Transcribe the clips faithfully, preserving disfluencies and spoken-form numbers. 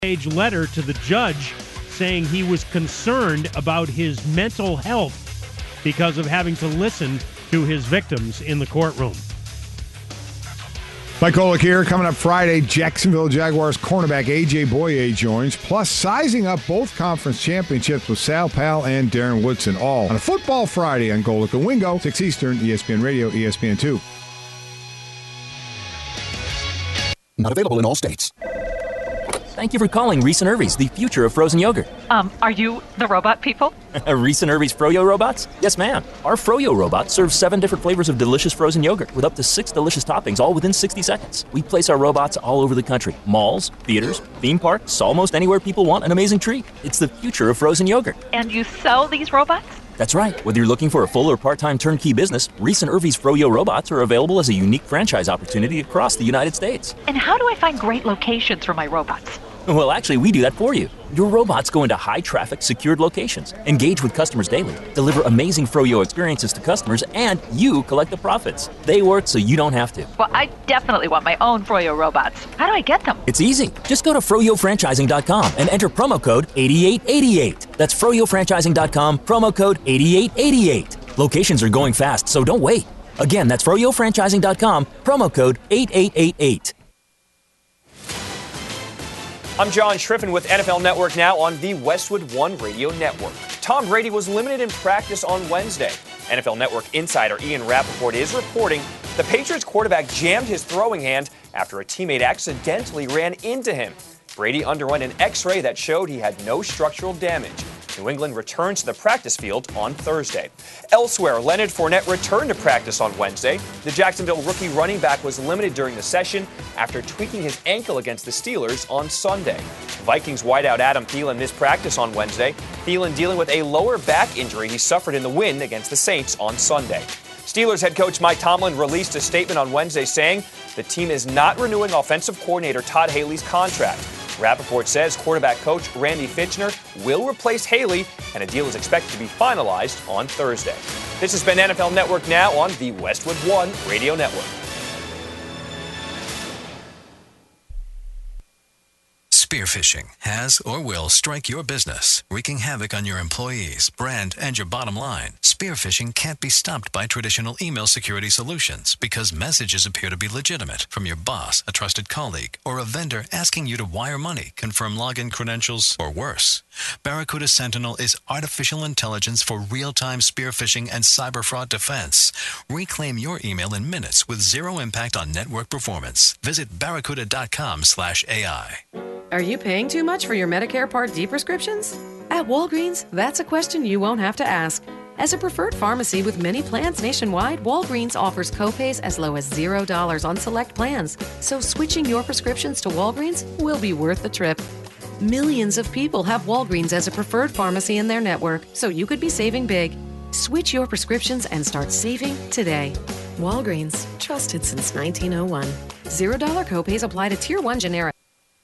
page letter to the judge saying he was concerned about his mental health because of having to listen to his victims in the courtroom. Mike Golick here. Coming up Friday, Jacksonville Jaguars cornerback A J Boye joins, plus sizing up both conference championships with Sal Pal and Darren Woodson, all on a Football Friday on Golick and Wingo, six Eastern, E S P N Radio, E S P N two. Not available in all states. Thank you for calling Reese and Irvy's, the future of frozen yogurt. Um, are you the robot people? Reese and Irvy's Froyo robots? Yes, ma'am. Our Froyo robot serves seven different flavors of delicious frozen yogurt with up to six delicious toppings, all within sixty seconds. We place our robots all over the country. Malls, theaters, theme parks, almost anywhere people want an amazing treat. It's the future of frozen yogurt. And you sell these robots? That's right. Whether you're looking for a full or part-time turnkey business, Reese and Irvy's Froyo robots are available as a unique franchise opportunity across the United States. And how do I find great locations for my robots? Well, actually, we do that for you. Your robots go into high-traffic, secured locations, engage with customers daily, deliver amazing Froyo experiences to customers, and you collect the profits. They work so you don't have to. Well, I definitely want my own Froyo robots. How do I get them? It's easy. Just go to froyo franchising dot com and enter promo code eighty-eight eighty-eight. That's froyo franchising dot com, promo code eighty-eight eighty-eight. Locations are going fast, so don't wait. Again, that's froyo franchising dot com, promo code eighty-eight eighty-eight. I'm John Schriffen with N F L Network Now on the Westwood One Radio Network. Tom Brady was limited in practice on Wednesday. N F L Network insider Ian Rappaport is reporting the Patriots quarterback jammed his throwing hand after a teammate accidentally ran into him. Brady underwent an X-ray that showed he had no structural damage. New England returns to the practice field on Thursday. Elsewhere, Leonard Fournette returned to practice on Wednesday. The Jacksonville rookie running back was limited during the session after tweaking his ankle against the Steelers on Sunday. Vikings wideout Adam Thielen missed practice on Wednesday. Thielen dealing with a lower back injury he suffered in the win against the Saints on Sunday. Steelers head coach Mike Tomlin released a statement on Wednesday saying the team is not renewing offensive coordinator Todd Haley's contract. Rappaport says quarterback coach Randy Fitchner will replace Haley, and a deal is expected to be finalized on Thursday. This has been N F L Network Now on the Westwood One Radio Network. Spearfishing has or will strike your business, wreaking havoc on your employees, brand, and your bottom line. Spearfishing can't be stopped by traditional email security solutions because messages appear to be legitimate from your boss, a trusted colleague, or a vendor asking you to wire money, confirm login credentials, or worse. Barracuda Sentinel is artificial intelligence for real-time spearfishing and cyber fraud defense. Reclaim your email in minutes with zero impact on network performance. Visit barracuda dot com slash A I. Are you paying too much for your Medicare Part D prescriptions? At Walgreens, that's a question you won't have to ask. As a preferred pharmacy with many plans nationwide, Walgreens offers copays as low as zero dollars on select plans. So switching your prescriptions to Walgreens will be worth the trip. Millions of people have Walgreens as a preferred pharmacy in their network, so you could be saving big. Switch your prescriptions and start saving today. Walgreens, trusted since nineteen oh one. zero dollars copays apply to Tier one generic.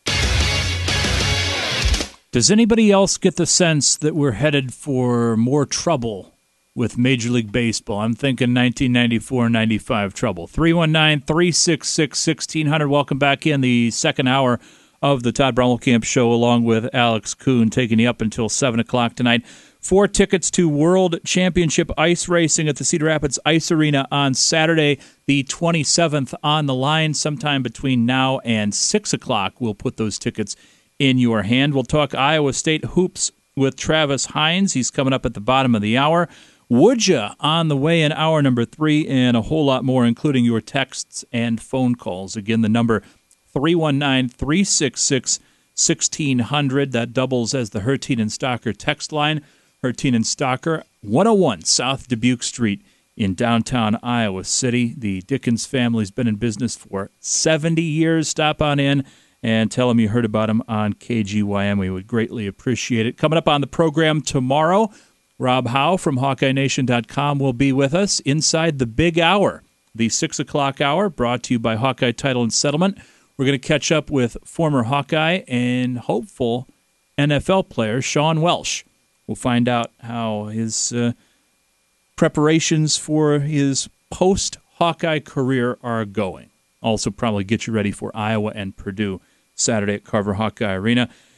Does anybody else get the sense that we're headed for more trouble with Major League Baseball? I'm thinking nineteen ninety-four ninety-five trouble. three one nine, three six six, one six zero zero. Welcome back in the second hour of the Todd Brommelkamp Show, along with Alex Kuhn, taking you up until seven o'clock tonight. Four tickets to World Championship Ice Racing at the Cedar Rapids Ice Arena on Saturday, the twenty-seventh, on the line. Sometime between now and six o'clock, we'll put those tickets in your hand. We'll talk Iowa State hoops with Travis Hines. He's coming up at the bottom of the hour. Would ya on the way in hour number three, and a whole lot more, including your texts and phone calls. Again, the number three one nine, three six six, one six zero zero. That doubles as the Hertine and Stocker text line. Hertine and Stocker, one oh one South Dubuque Street in downtown Iowa City. The Dickens family's been in business for seventy years. Stop on in and tell them you heard about them on K G Y M. We would greatly appreciate it. Coming up on the program tomorrow, Rob Howe from Hawkeye Nation dot com will be with us inside the big hour, the six o'clock hour, brought to you by Hawkeye Title and Settlement. We're going to catch up with former Hawkeye and hopeful N F L player Sean Welsh. We'll find out how his uh, preparations for his post-Hawkeye career are going. Also probably get you ready for Iowa and Purdue Saturday at Carver Hawkeye Arena.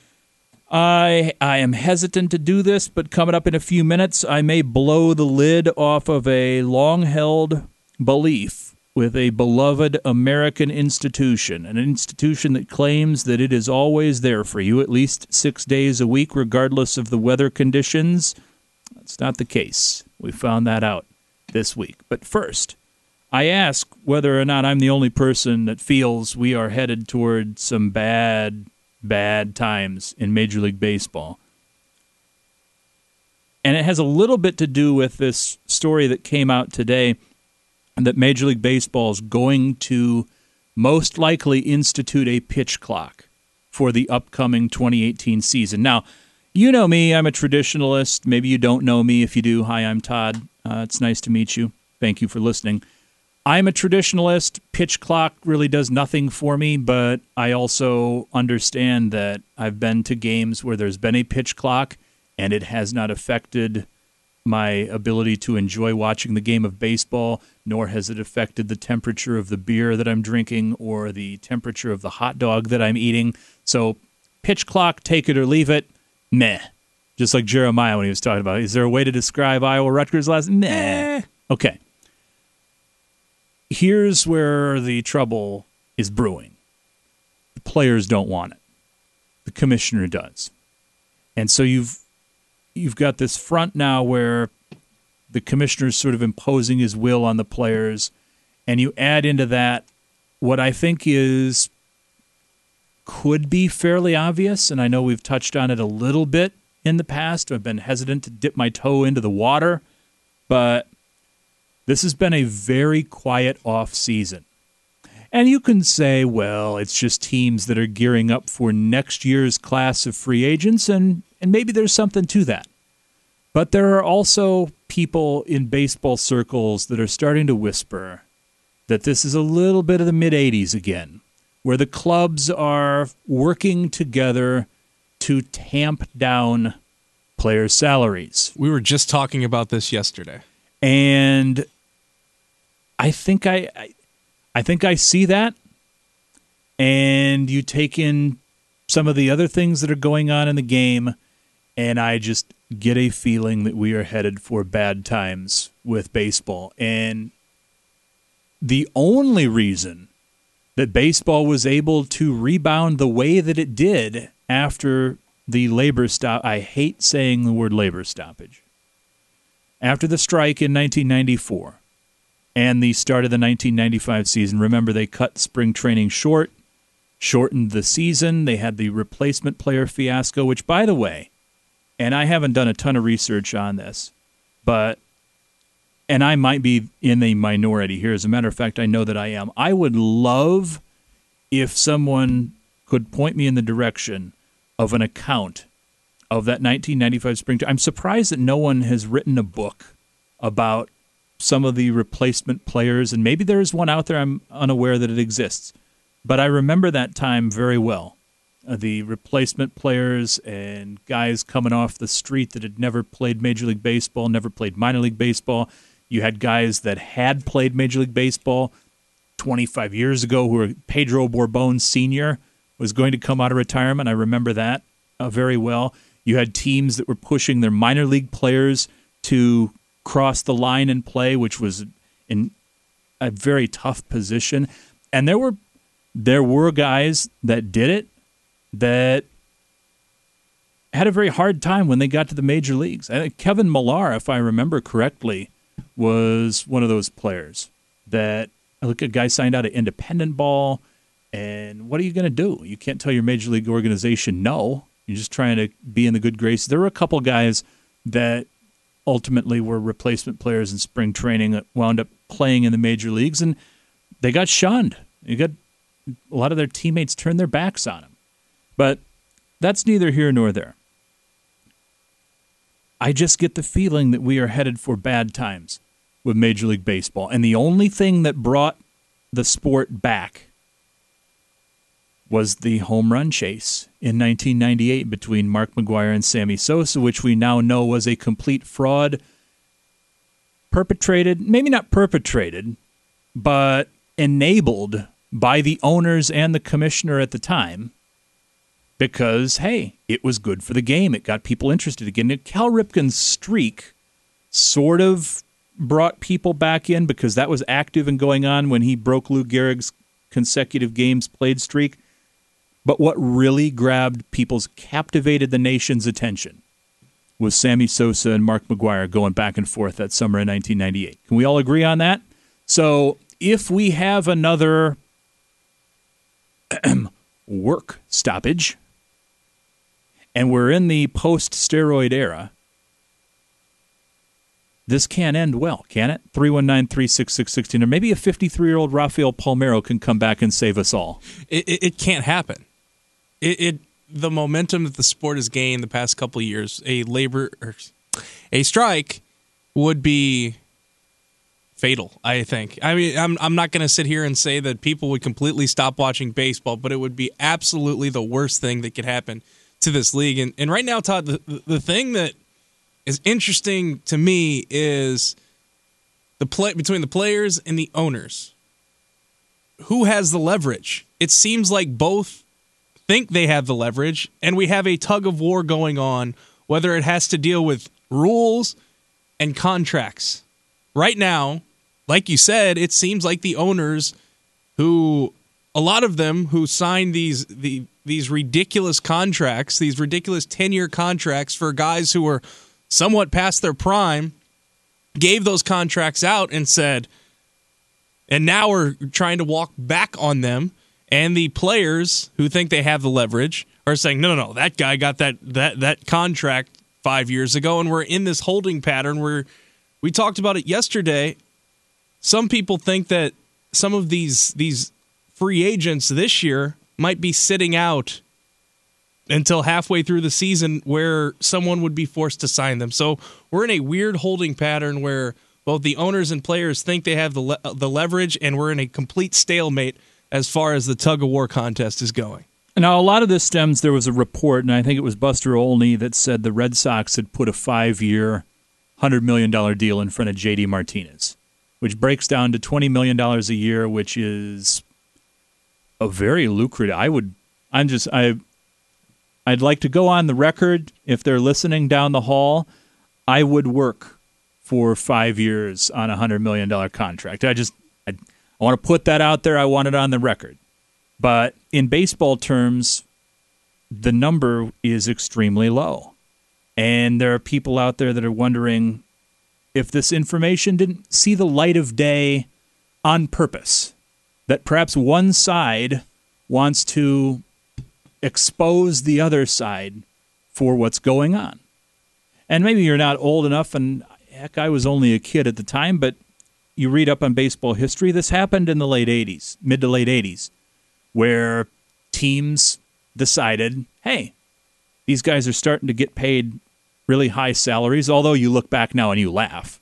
I I am hesitant to do this, but coming up in a few minutes, I may blow the lid off of a long-held belief with a beloved American institution, an institution that claims that it is always there for you at least six days a week, regardless of the weather conditions. That's not the case. We found that out this week. But first, I ask whether or not I'm the only person that feels we are headed toward some bad, bad times in Major League Baseball. And it has a little bit to do with this story that came out today that Major League Baseball is going to most likely institute a pitch clock for the upcoming twenty eighteen season. Now, you know me. I'm a traditionalist. Maybe you don't know me. If you do, hi, I'm Todd. Uh, it's nice to meet you. Thank you for listening. I'm a traditionalist. Pitch clock really does nothing for me, but I also understand that I've been to games where there's been a pitch clock, and it has not affected my ability to enjoy watching the game of baseball, nor has it affected the temperature of the beer that I'm drinking or the temperature of the hot dog that I'm eating. So pitch clock, take it or leave it, meh. Just like Jeremiah when he was talking about, is there a way to describe Iowa Rutgers last? Meh. Okay. Here's where the trouble is brewing. The players don't want it. The commissioner does. And so you've you've got this front now where the commissioner's sort of imposing his will on the players, and you add into that what I think is could be fairly obvious, and I know we've touched on it a little bit in the past. I've been hesitant to dip my toe into the water, but this has been a very quiet off season. And you can say, well, it's just teams that are gearing up for next year's class of free agents, and, and maybe there's something to that. But there are also people in baseball circles that are starting to whisper that this is a little bit of the mid-eighties again, where the clubs are working together to tamp down players' salaries. We were just talking about this yesterday. And I think I, I I think I see that. And you take in some of the other things that are going on in the game, and I just get a feeling that we are headed for bad times with baseball. And the only reason that baseball was able to rebound the way that it did after the labor stop, I hate saying the word labor stoppage, after the strike in nineteen ninety-four and the start of the nineteen ninety-five season. Remember, they cut spring training short, shortened the season. They had the replacement player fiasco, which, by the way, and I haven't done a ton of research on this, but, and I might be in a minority here. As a matter of fact, I know that I am. I would love if someone could point me in the direction of an account of that nineteen ninety-five spring. I'm surprised that no one has written a book about some of the replacement players, and maybe there is one out there. I'm unaware that it exists. But I remember that time very well. Uh, the replacement players and guys coming off the street that had never played Major League Baseball, never played minor league baseball. You had guys that had played Major League Baseball twenty-five years ago who were Pedro Borbon Senior was going to come out of retirement. I remember that uh, very well. You had teams that were pushing their minor league players to cross the line and play, which was in a very tough position. And there were there were guys that did it that had a very hard time when they got to the major leagues. I think Kevin Millar, if I remember correctly, was one of those players that, look, a guy signed out of independent ball, and what are you going to do? You can't tell your major league organization no. You're just trying to be in the good graces. There were a couple guys that ultimately were replacement players in spring training that wound up playing in the major leagues, and they got shunned. You got a lot of their teammates turned their backs on them. But that's neither here nor there. I just get the feeling that we are headed for bad times with Major League Baseball. And the only thing that brought the sport back was the home run chase in nineteen ninety-eight between Mark McGwire and Sammy Sosa, which we now know was a complete fraud, perpetrated, maybe not perpetrated, but enabled by the owners and the commissioner at the time. because, hey, it was good for the game. It got people interested again. Cal Ripken's streak sort of brought people back in because that was active and going on when he broke Lou Gehrig's consecutive games played streak. But what really grabbed people's, captivated the nation's attention was Sammy Sosa and Mark McGwire going back and forth that summer in nineteen ninety-eight. Can we all agree on that? So if we have another work stoppage and we're in the post-steroid era, this can't end well, can it? three one nine, three six six, one six or maybe a fifty-three-year-old Rafael Palmeiro can come back and save us all. It, it, it can't happen. It, it the momentum that the sport has gained the past couple of years, a labor, or a strike would be fatal, I think. I mean, I'm I'm not going to sit here and say that people would completely stop watching baseball, but it would be absolutely the worst thing that could happen to this league. And and right now, Todd, the the thing that is interesting to me is the play between the players and the owners. Who has the leverage? It seems like both think they have the leverage, and we have a tug of war going on, whether it has to deal with rules and contracts. Right now, like you said, it seems like the owners who, a lot of them who signed these the these ridiculous contracts, these ridiculous ten-year contracts for guys who were somewhat past their prime, gave those contracts out and said, and now we're trying to walk back on them. And the players who think they have the leverage are saying, no, no, no, that guy got that that that contract five years ago, and we're in this holding pattern where we talked about it yesterday. Some people think that some of these these free agents this year might be sitting out until halfway through the season where someone would be forced to sign them. So we're in a weird holding pattern where both the owners and players think they have the le- the leverage, and we're in a complete stalemate as far as the tug-of-war contest is going. Now, a lot of this stems, there was a report, and I think it was Buster Olney that said the Red Sox had put a five-year, one hundred million dollars deal in front of J D Martinez, which breaks down to twenty million dollars a year, which is a very lucrative. I would, I'm just, I, I'd like to go on the record, if they're listening down the hall, I would work for five years on a one hundred million dollars contract. I just, I, I want to put that out there. I want it on the record. But in baseball terms, the number is extremely low. And there are people out there that are wondering if this information didn't see the light of day on purpose, that perhaps one side wants to expose the other side for what's going on. And maybe you're not old enough, and heck, I was only a kid at the time, but you read up on baseball history, this happened in the late eighties, mid to late eighties, where teams decided, hey, these guys are starting to get paid really high salaries, although you look back now and you laugh.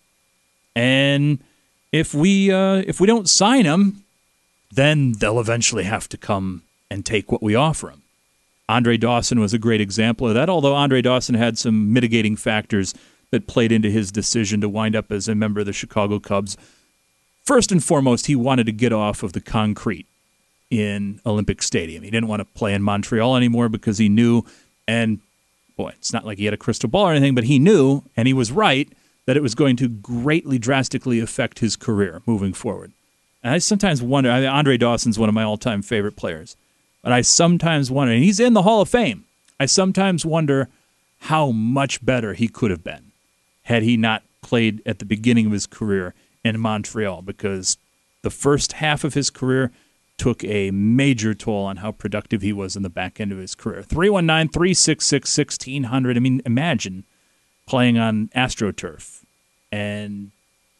And if we uh, if we don't sign them, then they'll eventually have to come and take what we offer them. Andre Dawson was a great example of that, although Andre Dawson had some mitigating factors that played into his decision to wind up as a member of the Chicago Cubs. First and foremost, he wanted to get off of the concrete in Olympic Stadium. He didn't want to play in Montreal anymore because he knew, and boy, it's not like he had a crystal ball or anything, but he knew, and he was right, that it was going to greatly, drastically affect his career moving forward. And I sometimes wonder, I mean, Andre Dawson's one of my all-time favorite players, but I sometimes wonder, and he's in the Hall of Fame, I sometimes wonder how much better he could have been had he not played at the beginning of his career in Montreal, because the first half of his career took a major toll on how productive he was in the back end of his career. three one nine, three six six, one six zero zero. I mean, imagine playing on AstroTurf, and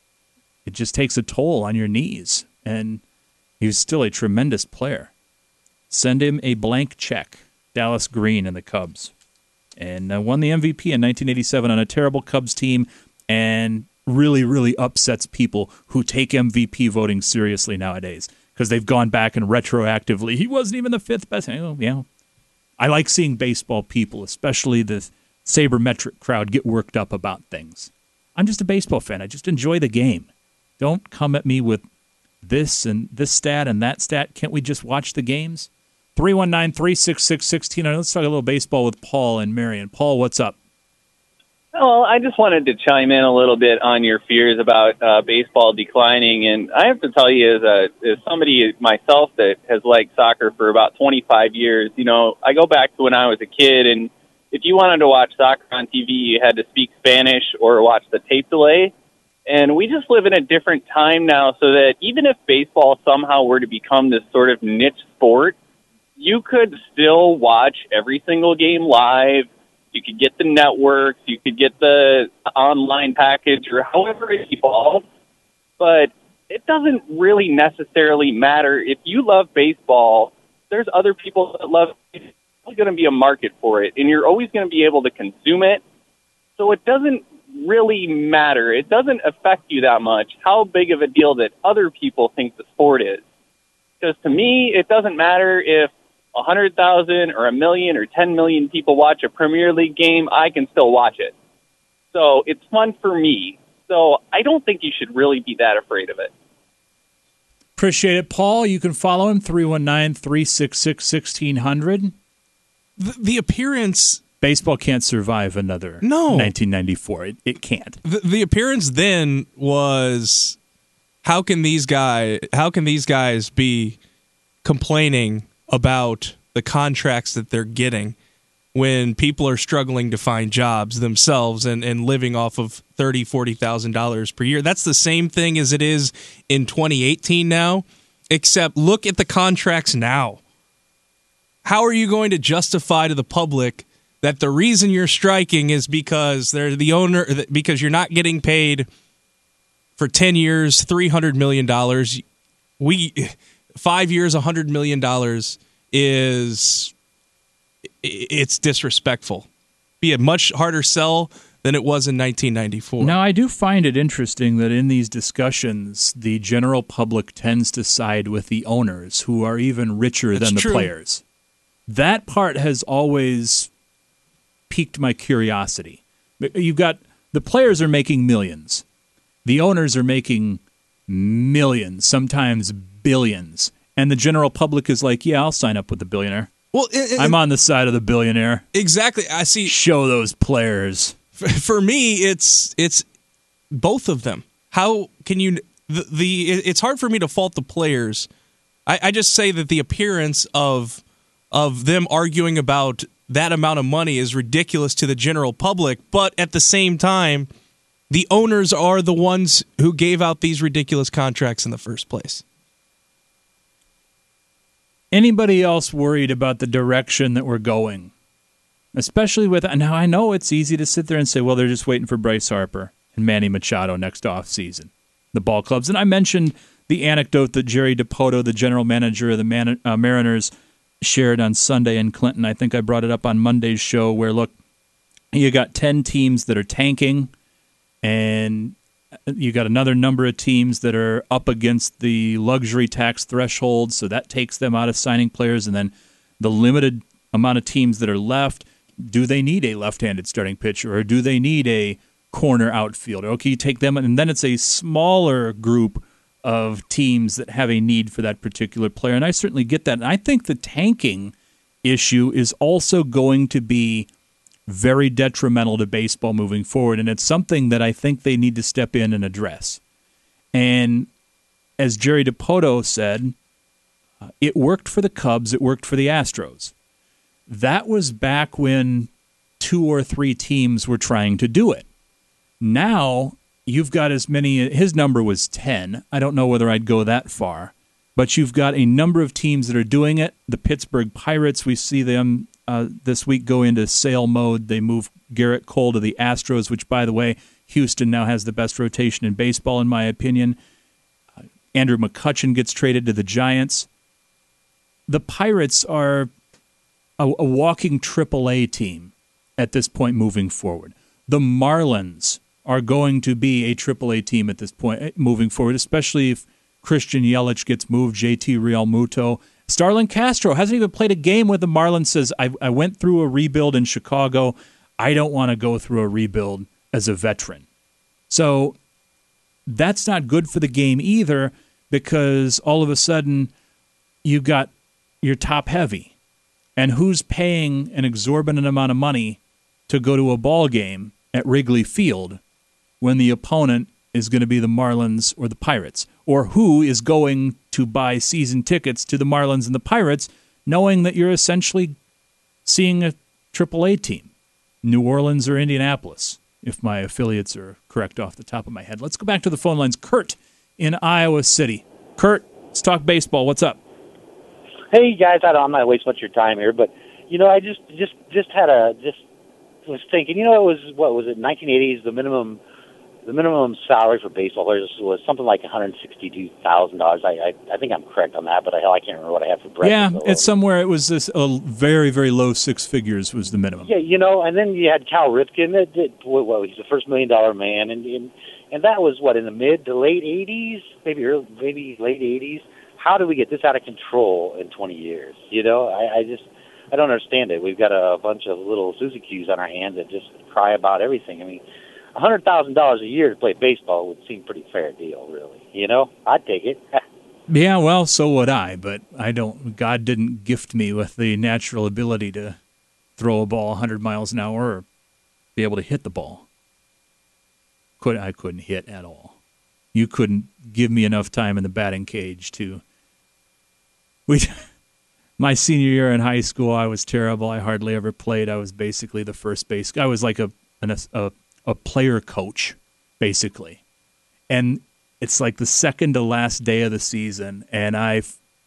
it just takes a toll on your knees. And he was still a tremendous player. Send him a blank check, Dallas Green and the Cubs. And uh, won the M V P in nineteen eighty-seven on a terrible Cubs team, and really, really upsets people who take M V P voting seriously nowadays, because they've gone back and retroactively, he wasn't even the fifth best. Oh, yeah. I like seeing baseball people, especially the sabermetric crowd, get worked up about things. I'm just a baseball fan. I just enjoy the game. Don't come at me with this and this stat and that stat. Can't we just watch the games? three one nine, three six six, one six zero zero. Let's talk a little baseball with Paul and Marion. Paul, what's up? Well, I just wanted to chime in a little bit on your fears about uh, baseball declining. And I have to tell you, as, a, as somebody myself that has liked soccer for about twenty-five years, you know, I go back to when I was a kid, and if you wanted to watch soccer on T V, you had to speak Spanish or watch the tape delay. And we just live in a different time now, so that even if baseball somehow were to become this sort of niche sport, you could still watch every single game live. You could get the networks, you could get the online package, or however it evolves. But it doesn't really necessarily matter. If you love baseball, there's other people that love it. There's going to be a market for it, and you're always going to be able to consume it. So it doesn't really matter. It doesn't affect you that much how big of a deal that other people think the sport is. Because to me, it doesn't matter if one hundred thousand or a million or ten million people watch a Premier League game, I can still watch it. So it's fun for me. So I don't think you should really be that afraid of it. Appreciate it, Paul. You can follow him, three one nine, three six six, one six zero zero. The, the appearance... Baseball can't survive another no. nineteen ninety-four. It, it can't. The, the appearance then was, how can these guys, how can these guys be complaining about the contracts that they're getting when people are struggling to find jobs themselves and, and living off of thirty thousand dollars, forty thousand dollars per year? That's the same thing as it is in twenty eighteen now, except look at the contracts now. How are you going to justify to the public that the reason you're striking is because they're the owner, because you're not getting paid for ten years, three hundred million dollars? We five years, one hundred million dollars is it's disrespectful. Be a much harder sell than it was in nineteen ninety-four. Now, I do find it interesting that in these discussions, the general public tends to side with the owners, who are even richer That's than the true. players. That part has always piqued my curiosity. You've got the players are making millions. The owners are making millions, sometimes billions. And the general public is like, yeah, I'll sign up with the billionaire. Well, it, it, I'm on the side of the billionaire. Exactly. I see. Show those players. For me, it's it's both of them. How can you the, the it's hard for me to fault the players. I, I just say that the appearance of of them arguing about that amount of money is ridiculous to the general public, but at the same time, the owners are the ones who gave out these ridiculous contracts in the first place. Anybody else worried about the direction that we're going? Especially with, now I know it's easy to sit there and say, well, they're just waiting for Bryce Harper and Manny Machado next offseason, the ball clubs. And I mentioned the anecdote that Jerry Dipoto, the general manager of the Man- uh, Mariners, shared on Sunday in Clinton. I think I brought it up on Monday's show where, look, you got ten teams that are tanking, and you got another number of teams that are up against the luxury tax threshold, so that takes them out of signing players, and then the limited amount of teams that are left, do they need a left-handed starting pitcher, or do they need a corner outfielder? Okay, you take them, and then it's a smaller group of teams that have a need for that particular player, and I certainly get that. And I think the tanking issue is also going to be very detrimental to baseball moving forward, and it's something that I think they need to step in and address. And as Jerry Dipoto said, uh, it worked for the Cubs, it worked for the Astros. That was back when two or three teams were trying to do it. Now, you've got as many, his number was ten. I don't know whether I'd go that far. But you've got a number of teams that are doing it. The Pittsburgh Pirates, we see them uh, this week go into sale mode. They move Garrett Cole to the Astros, which, by the way, Houston now has the best rotation in baseball, in my opinion. Uh, Andrew McCutchen gets traded to the Giants. The Pirates are a, a walking triple A team at this point moving forward. The Marlins are going to be a triple A team at this point moving forward, especially if Christian Yelich gets moved, J T Realmuto. Starlin Castro hasn't even played a game with the Marlins, says, I, I went through a rebuild in Chicago. I don't want to go through a rebuild as a veteran. So that's not good for the game either, because all of a sudden you've got you're top heavy. And who's paying an exorbitant amount of money to go to a ball game at Wrigley Field when the opponent is going to be the Marlins or the Pirates? Or who is going to buy season tickets to the Marlins and the Pirates knowing that you're essentially seeing a triple A team, New Orleans or Indianapolis, if my affiliates are correct off the top of my head. Let's go back to the phone lines. Kurt in Iowa City. Kurt, let's talk baseball. What's up? Hey, guys, I don't, I'm not going to waste much of your time here, but, you know, I just just just had a, just was thinking, you know, it was, what was it, nineteen eighties, the minimum the minimum salary for baseball players was something like one hundred sixty-two thousand dollars. I, I I think I'm correct on that, but hell, I can't remember what I had for breakfast. Yeah, it's somewhere, it was this a very, very low six figures was the minimum. Yeah, you know, and then you had Cal Ripken, that did, well, he's the first million-dollar man, and, and and that was, what, in the mid to late eighties, maybe early, maybe late eighties. How do we get this out of control in twenty years? You know, I, I just, I don't understand it. We've got a bunch of little Suzy Q's on our hands that just cry about everything. I mean, one hundred thousand dollars a year to play baseball would seem pretty fair deal, really. You know, I'd take it. Yeah, well, so would I, but I don't, God didn't gift me with the natural ability to throw a ball one hundred miles an hour or be able to hit the ball. Could I couldn't hit at all. You couldn't give me enough time in the batting cage to... We, my senior year in high school, I was terrible. I hardly ever played. I was basically the first base. I was like a an, a a player coach, basically. And it's like the second to last day of the season, and I,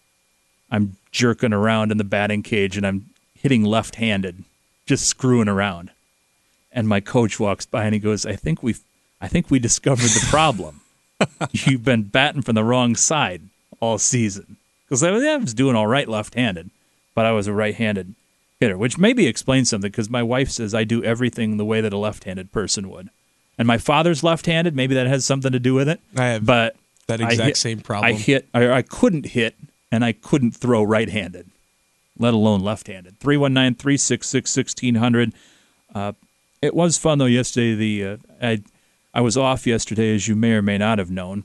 I'm jerking around in the batting cage, and I'm hitting left-handed, just screwing around. And my coach walks by, and he goes, "I think we, I think we discovered the problem. You've been batting from the wrong side all season." Because I was doing all right left-handed, but I was a right-handed hitter, which maybe explains something, because my wife says I do everything the way that a left-handed person would. And my father's left-handed, maybe that has something to do with it. I have but that exact hit, same problem. I hit, I, I couldn't hit, and I couldn't throw right-handed, let alone left-handed. three one nine, three six six, one six zero zero. Uh, it was fun, though, yesterday. The uh, I, I was off yesterday, as you may or may not have known.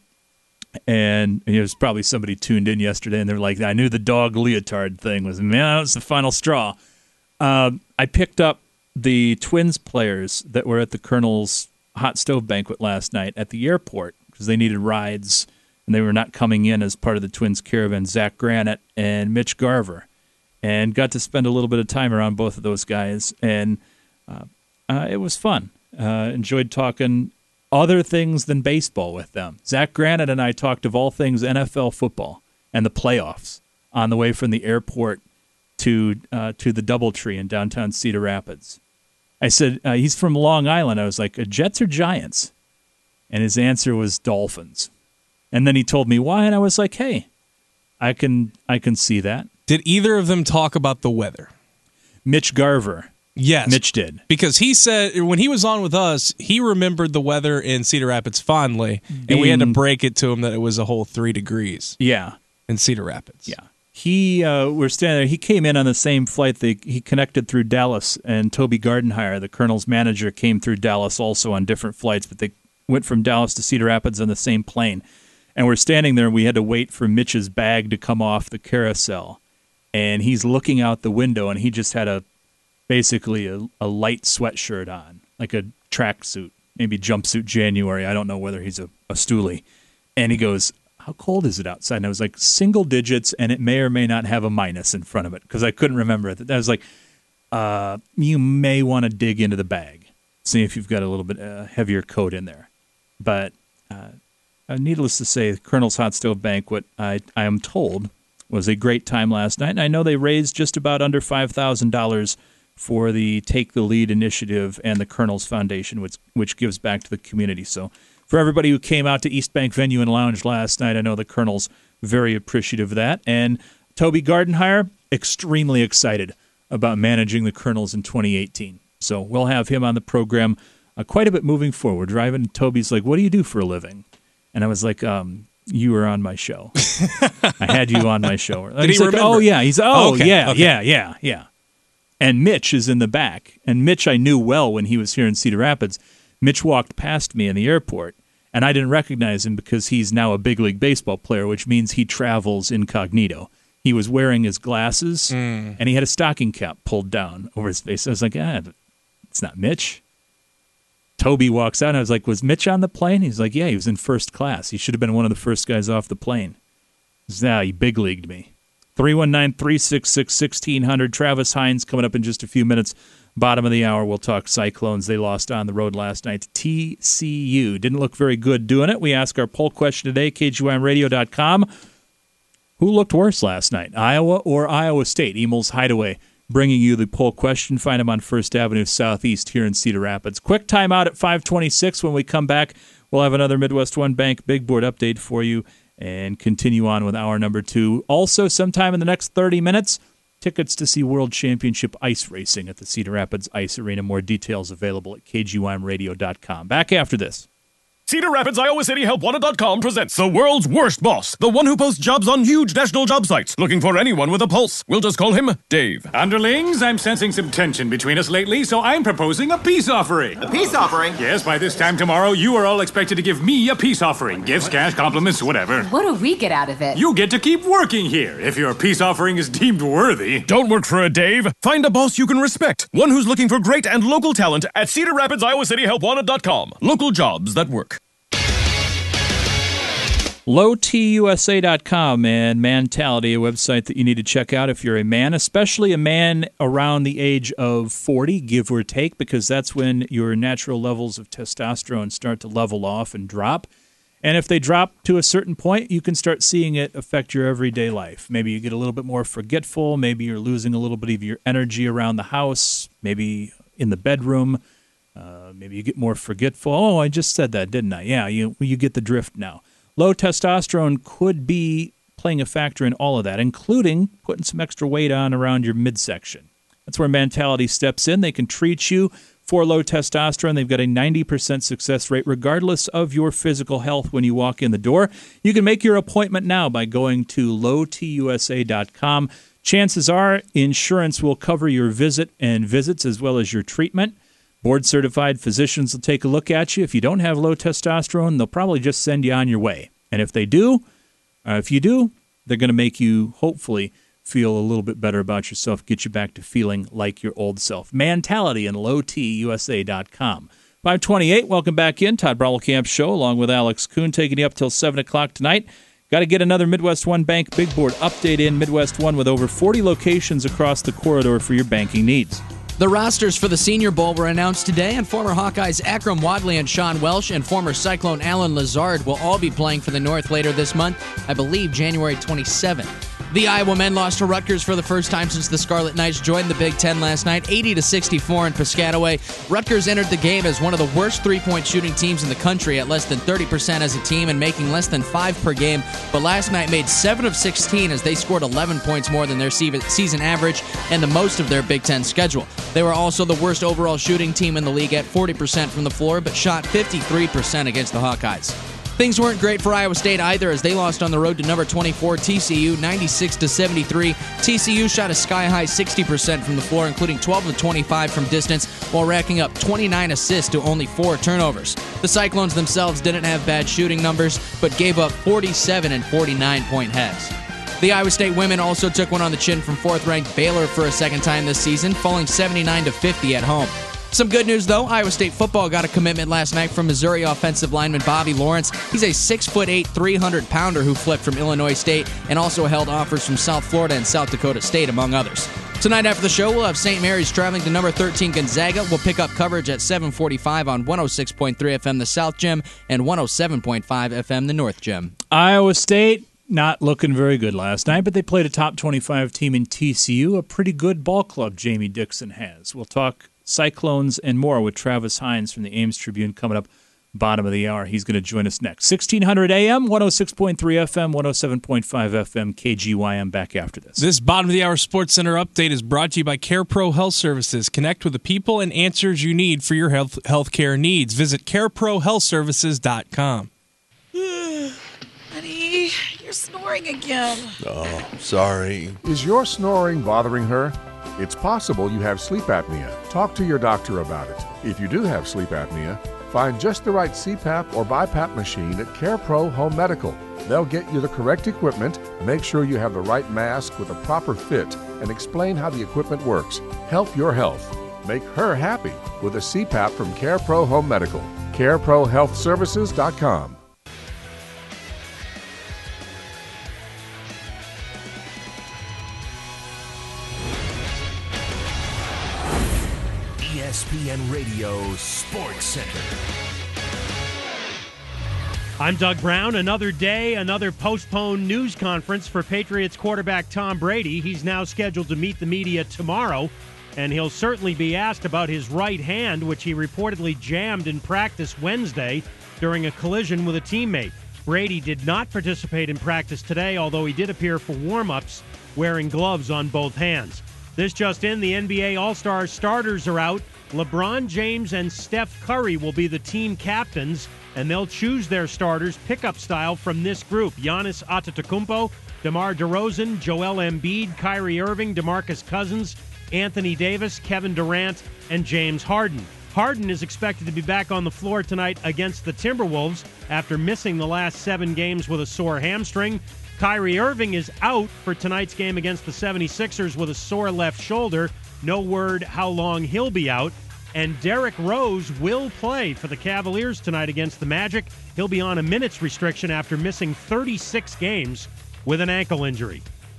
And it was probably somebody tuned in yesterday, and they're like, I knew the dog leotard thing was, man, that was the final straw. Uh, I picked up the Twins players that were at the Colonel's hot stove banquet last night at the airport because they needed rides, and they were not coming in as part of the Twins caravan, Zach Granite and Mitch Garver, and got to spend a little bit of time around both of those guys, and uh, uh, it was fun. Uh, enjoyed talking other things than baseball with them. Zach Granite and I talked of all things N F L football and the playoffs on the way from the airport to uh, to the DoubleTree in downtown Cedar Rapids. I said, uh, he's from Long Island. I was like, Jets or Giants? And his answer was Dolphins. And then he told me why, and I was like, hey, I can I can see that. Did either of them talk about the weather? Mitch Garver. Yes. Mitch did. Because he said, when he was on with us, he remembered the weather in Cedar Rapids fondly, and we had to break it to him that it was a whole three degrees. Yeah. In Cedar Rapids. Yeah. He, uh, we're standing there. He came in on the same flight. They, he connected through Dallas, and Toby Gardenhire, the Colonel's manager, came through Dallas also on different flights, but they went from Dallas to Cedar Rapids on the same plane. And we're standing there, and we had to wait for Mitch's bag to come off the carousel. And he's looking out the window, and he just had a basically a, a light sweatshirt on, like a tracksuit, maybe jumpsuit January. I don't know whether he's a, a stoolie. And he goes, how cold is it outside? And I was like, single digits, and it may or may not have a minus in front of it, because I couldn't remember it. I was like, uh, you may want to dig into the bag, see if you've got a little bit uh, heavier coat in there. But uh, uh, needless to say, Colonel's Hot Stove Banquet, I, I am told, was a great time last night. And I know they raised just about under five thousand dollars for the Take the Lead initiative and the Colonel's Foundation, which which gives back to the community. So for everybody who came out to East Bank Venue and Lounge last night, I know the Colonel's very appreciative of that. And Toby Gardenhire, extremely excited about managing the Colonel's in twenty eighteen. So we'll have him on the program uh, quite a bit moving forward. Driving, Toby's like, what do you do for a living? And I was like, um, you were on my show. I had you on my show. Did he's he like, remember? oh, yeah. He's, oh, okay, yeah, okay. yeah, yeah, yeah. And Mitch is in the back. And Mitch I knew well when he was here in Cedar Rapids. Mitch walked past me in the airport, and I didn't recognize him because he's now a big league baseball player, which means he travels incognito. He was wearing his glasses, Mm. and he had a stocking cap pulled down over his face. I was like, ah, it's not Mitch. Toby walks out, and I was like, was Mitch on the plane? He's like, yeah, he was in first class. He should have been one of the first guys off the plane. Nah, he big-leagued me. three one nine, three six six, one six zero zero. Travis Hines coming up in just a few minutes. Bottom of the hour, we'll talk Cyclones. They lost on the road last night to T C U. Didn't look very good doing it. We ask our poll question today, K G Y M radio dot com. Who looked worse last night, Iowa or Iowa State? Emil's Hideaway bringing you the poll question. Find him on First Avenue Southeast here in Cedar Rapids. Quick timeout at five twenty-six. When we come back, we'll have another Midwest One Bank Big Board update for you and continue on with hour number two. Also, sometime in the next thirty minutes, tickets to see World Championship Ice Racing at the Cedar Rapids Ice Arena. More details available at K G Y M radio dot com. Back after this. Cedar Rapids Iowa City Help Wanted dot com presents the world's worst boss, the one who posts jobs on huge national job sites, looking for anyone with a pulse. We'll just call him Dave. Underlings, I'm sensing some tension between us lately, so I'm proposing a peace offering. A peace offering? Yes, by this time tomorrow, you are all expected to give me a peace offering. Gifts, cash, compliments, whatever. What do we get out of it? You get to keep working here, if your peace offering is deemed worthy. Don't work for a Dave. Find a boss you can respect. One who's looking for great and local talent at Cedar Rapids Iowa City Help Wanted dot com. Local jobs that work. low t u s a dot com and Mentality, a website that you need to check out if you're a man, especially a man around the age of forty, give or take, because that's when your natural levels of testosterone start to level off and drop. And if they drop to a certain point, you can start seeing it affect your everyday life. Maybe you get a little bit more forgetful. Maybe you're losing a little bit of your energy around the house, maybe in the bedroom. Uh, maybe you get more forgetful. Oh, I just said that, didn't I? Yeah, you you get the drift now. Low testosterone could be playing a factor in all of that, including putting some extra weight on around your midsection. That's where Mentality steps in. They can treat you for low testosterone. They've got a ninety percent success rate regardless of your physical health when you walk in the door. You can make your appointment now by going to low t u s a dot com. Chances are insurance will cover your visit and visits as well as your treatment. Board-certified physicians will take a look at you. If you don't have low testosterone, they'll probably just send you on your way. And if they do, uh, if you do, they're going to make you, hopefully, feel a little bit better about yourself, get you back to feeling like your old self. Mentality and low t u s a dot com. five twenty-eight, welcome back in. Todd Brommelkamp Show, along with Alex Kuhn, taking you up till seven o'clock tonight. Got to get another Midwest One Bank Big Board update in. Midwest One with over forty locations across the corridor for your banking needs. The rosters for the Senior Bowl were announced today, and former Hawkeyes Akram Wadley and Sean Welsh and former Cyclone Alan Lazard will all be playing for the North later this month, I believe January twenty-seventh. The Iowa men lost to Rutgers for the first time since the Scarlet Knights joined the Big Ten last night, eighty to sixty-four in Piscataway. Rutgers entered the game as one of the worst three-point shooting teams in the country at less than thirty percent as a team and making less than five per game, but last night made seven of sixteen as they scored eleven points more than their season average and the most of their Big Ten schedule. They were also the worst overall shooting team in the league at forty percent from the floor, but shot fifty-three percent against the Hawkeyes. Things weren't great for Iowa State either as they lost on the road to number twenty-four T C U ninety-six to seventy-three. T C U shot a sky-high sixty percent from the floor, including twelve of twenty-five from distance, while racking up twenty-nine assists to only four turnovers. The Cyclones themselves didn't have bad shooting numbers, but gave up forty-seven and forty-nine point heads. The Iowa State women also took one on the chin from fourth-ranked Baylor for a second time this season, falling seventy-nine to fifty at home. Some good news, though. Iowa State football got a commitment last night from Missouri offensive lineman Bobby Lawrence. He's a six foot eight, three hundred pounder who flipped from Illinois State and also held offers from South Florida and South Dakota State, among others. Tonight after the show, we'll have Saint Mary's traveling to number thirteen Gonzaga. We'll pick up coverage at seven forty-five on one oh six point three F M, the South Gym, and one oh seven point five F M, the North Gym. Iowa State not looking very good last night, but they played a top twenty-five team in T C U, a pretty good ball club Jamie Dixon has. We'll talk Cyclones and more with Travis Hines from the Ames Tribune coming up bottom of the hour. He's going to join us next. sixteen hundred A M, one oh six point three F M, one oh seven point five F M, K G Y M. Back after this. This bottom of the hour Sports Center update is brought to you by CarePro Health Services. Connect with the people and answers you need for your health healthcare needs. Visit care pro health services dot com. Honey, you're snoring again. Oh, sorry. Is your snoring bothering her? It's possible you have sleep apnea. Talk to your doctor about it. If you do have sleep apnea, find just the right C PAP or BiPAP machine at CarePro Home Medical. They'll get you the correct equipment, make sure you have the right mask with a proper fit, and explain how the equipment works. Help your health. Make her happy with a C PAP from CarePro Home Medical. care pro health services dot com. E S P N Radio Sports Center. I'm Doug Brown. Another day, another postponed news conference for Patriots quarterback Tom Brady. He's now scheduled to meet the media tomorrow, and he'll certainly be asked about his right hand, which he reportedly jammed in practice Wednesday during a collision with a teammate. Brady did not participate in practice today, although he did appear for warm-ups wearing gloves on both hands. This just in, the N B A All-Star starters are out. LeBron James and Steph Curry will be the team captains, and they'll choose their starters pickup style from this group: Giannis Antetokounmpo, DeMar DeRozan, Joel Embiid, Kyrie Irving, DeMarcus Cousins, Anthony Davis, Kevin Durant, and James Harden. Harden is expected to be back on the floor tonight against the Timberwolves after missing the last seven games with a sore hamstring. Kyrie Irving is out for tonight's game against the seventy-sixers with a sore left shoulder. No word how long he'll be out. And Derrick Rose will play for the Cavaliers tonight against the Magic. He'll be on a minutes restriction after missing thirty-six games with an ankle injury.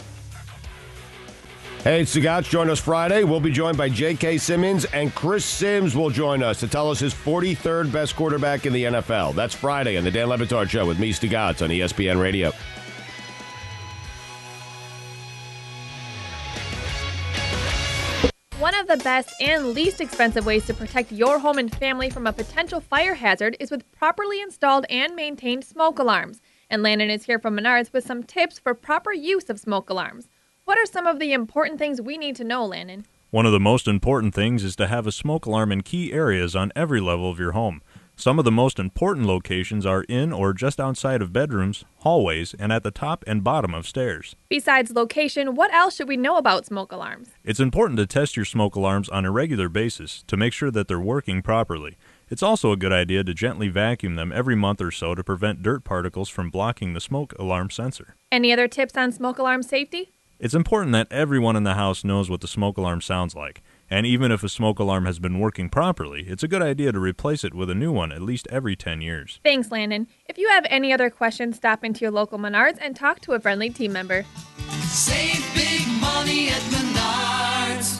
Hey, it's the Gouch. Join us Friday. We'll be joined by J K. Simmons, and Chris Sims will join us to tell us his forty-third best quarterback in the N F L. That's Friday on the Dan Le Batard Show with me, Stugotz, on E S P N Radio. One of the best and least expensive ways to protect your home and family from a potential fire hazard is with properly installed and maintained smoke alarms. And Landon is here from Menards with some tips for proper use of smoke alarms. What are some of the important things we need to know, Landon? One of the most important things is to have a smoke alarm in key areas on every level of your home. Some of the most important locations are in or just outside of bedrooms, hallways, and at the top and bottom of stairs. Besides location, what else should we know about smoke alarms? It's important to test your smoke alarms on a regular basis to make sure that they're working properly. It's also a good idea to gently vacuum them every month or so to prevent dirt particles from blocking the smoke alarm sensor. Any other tips on smoke alarm safety? It's important that everyone in the house knows what the smoke alarm sounds like. And even if a smoke alarm has been working properly, it's a good idea to replace it with a new one at least every ten years. Thanks, Landon. If you have any other questions, stop into your local Menards and talk to a friendly team member. Save big money at Menards.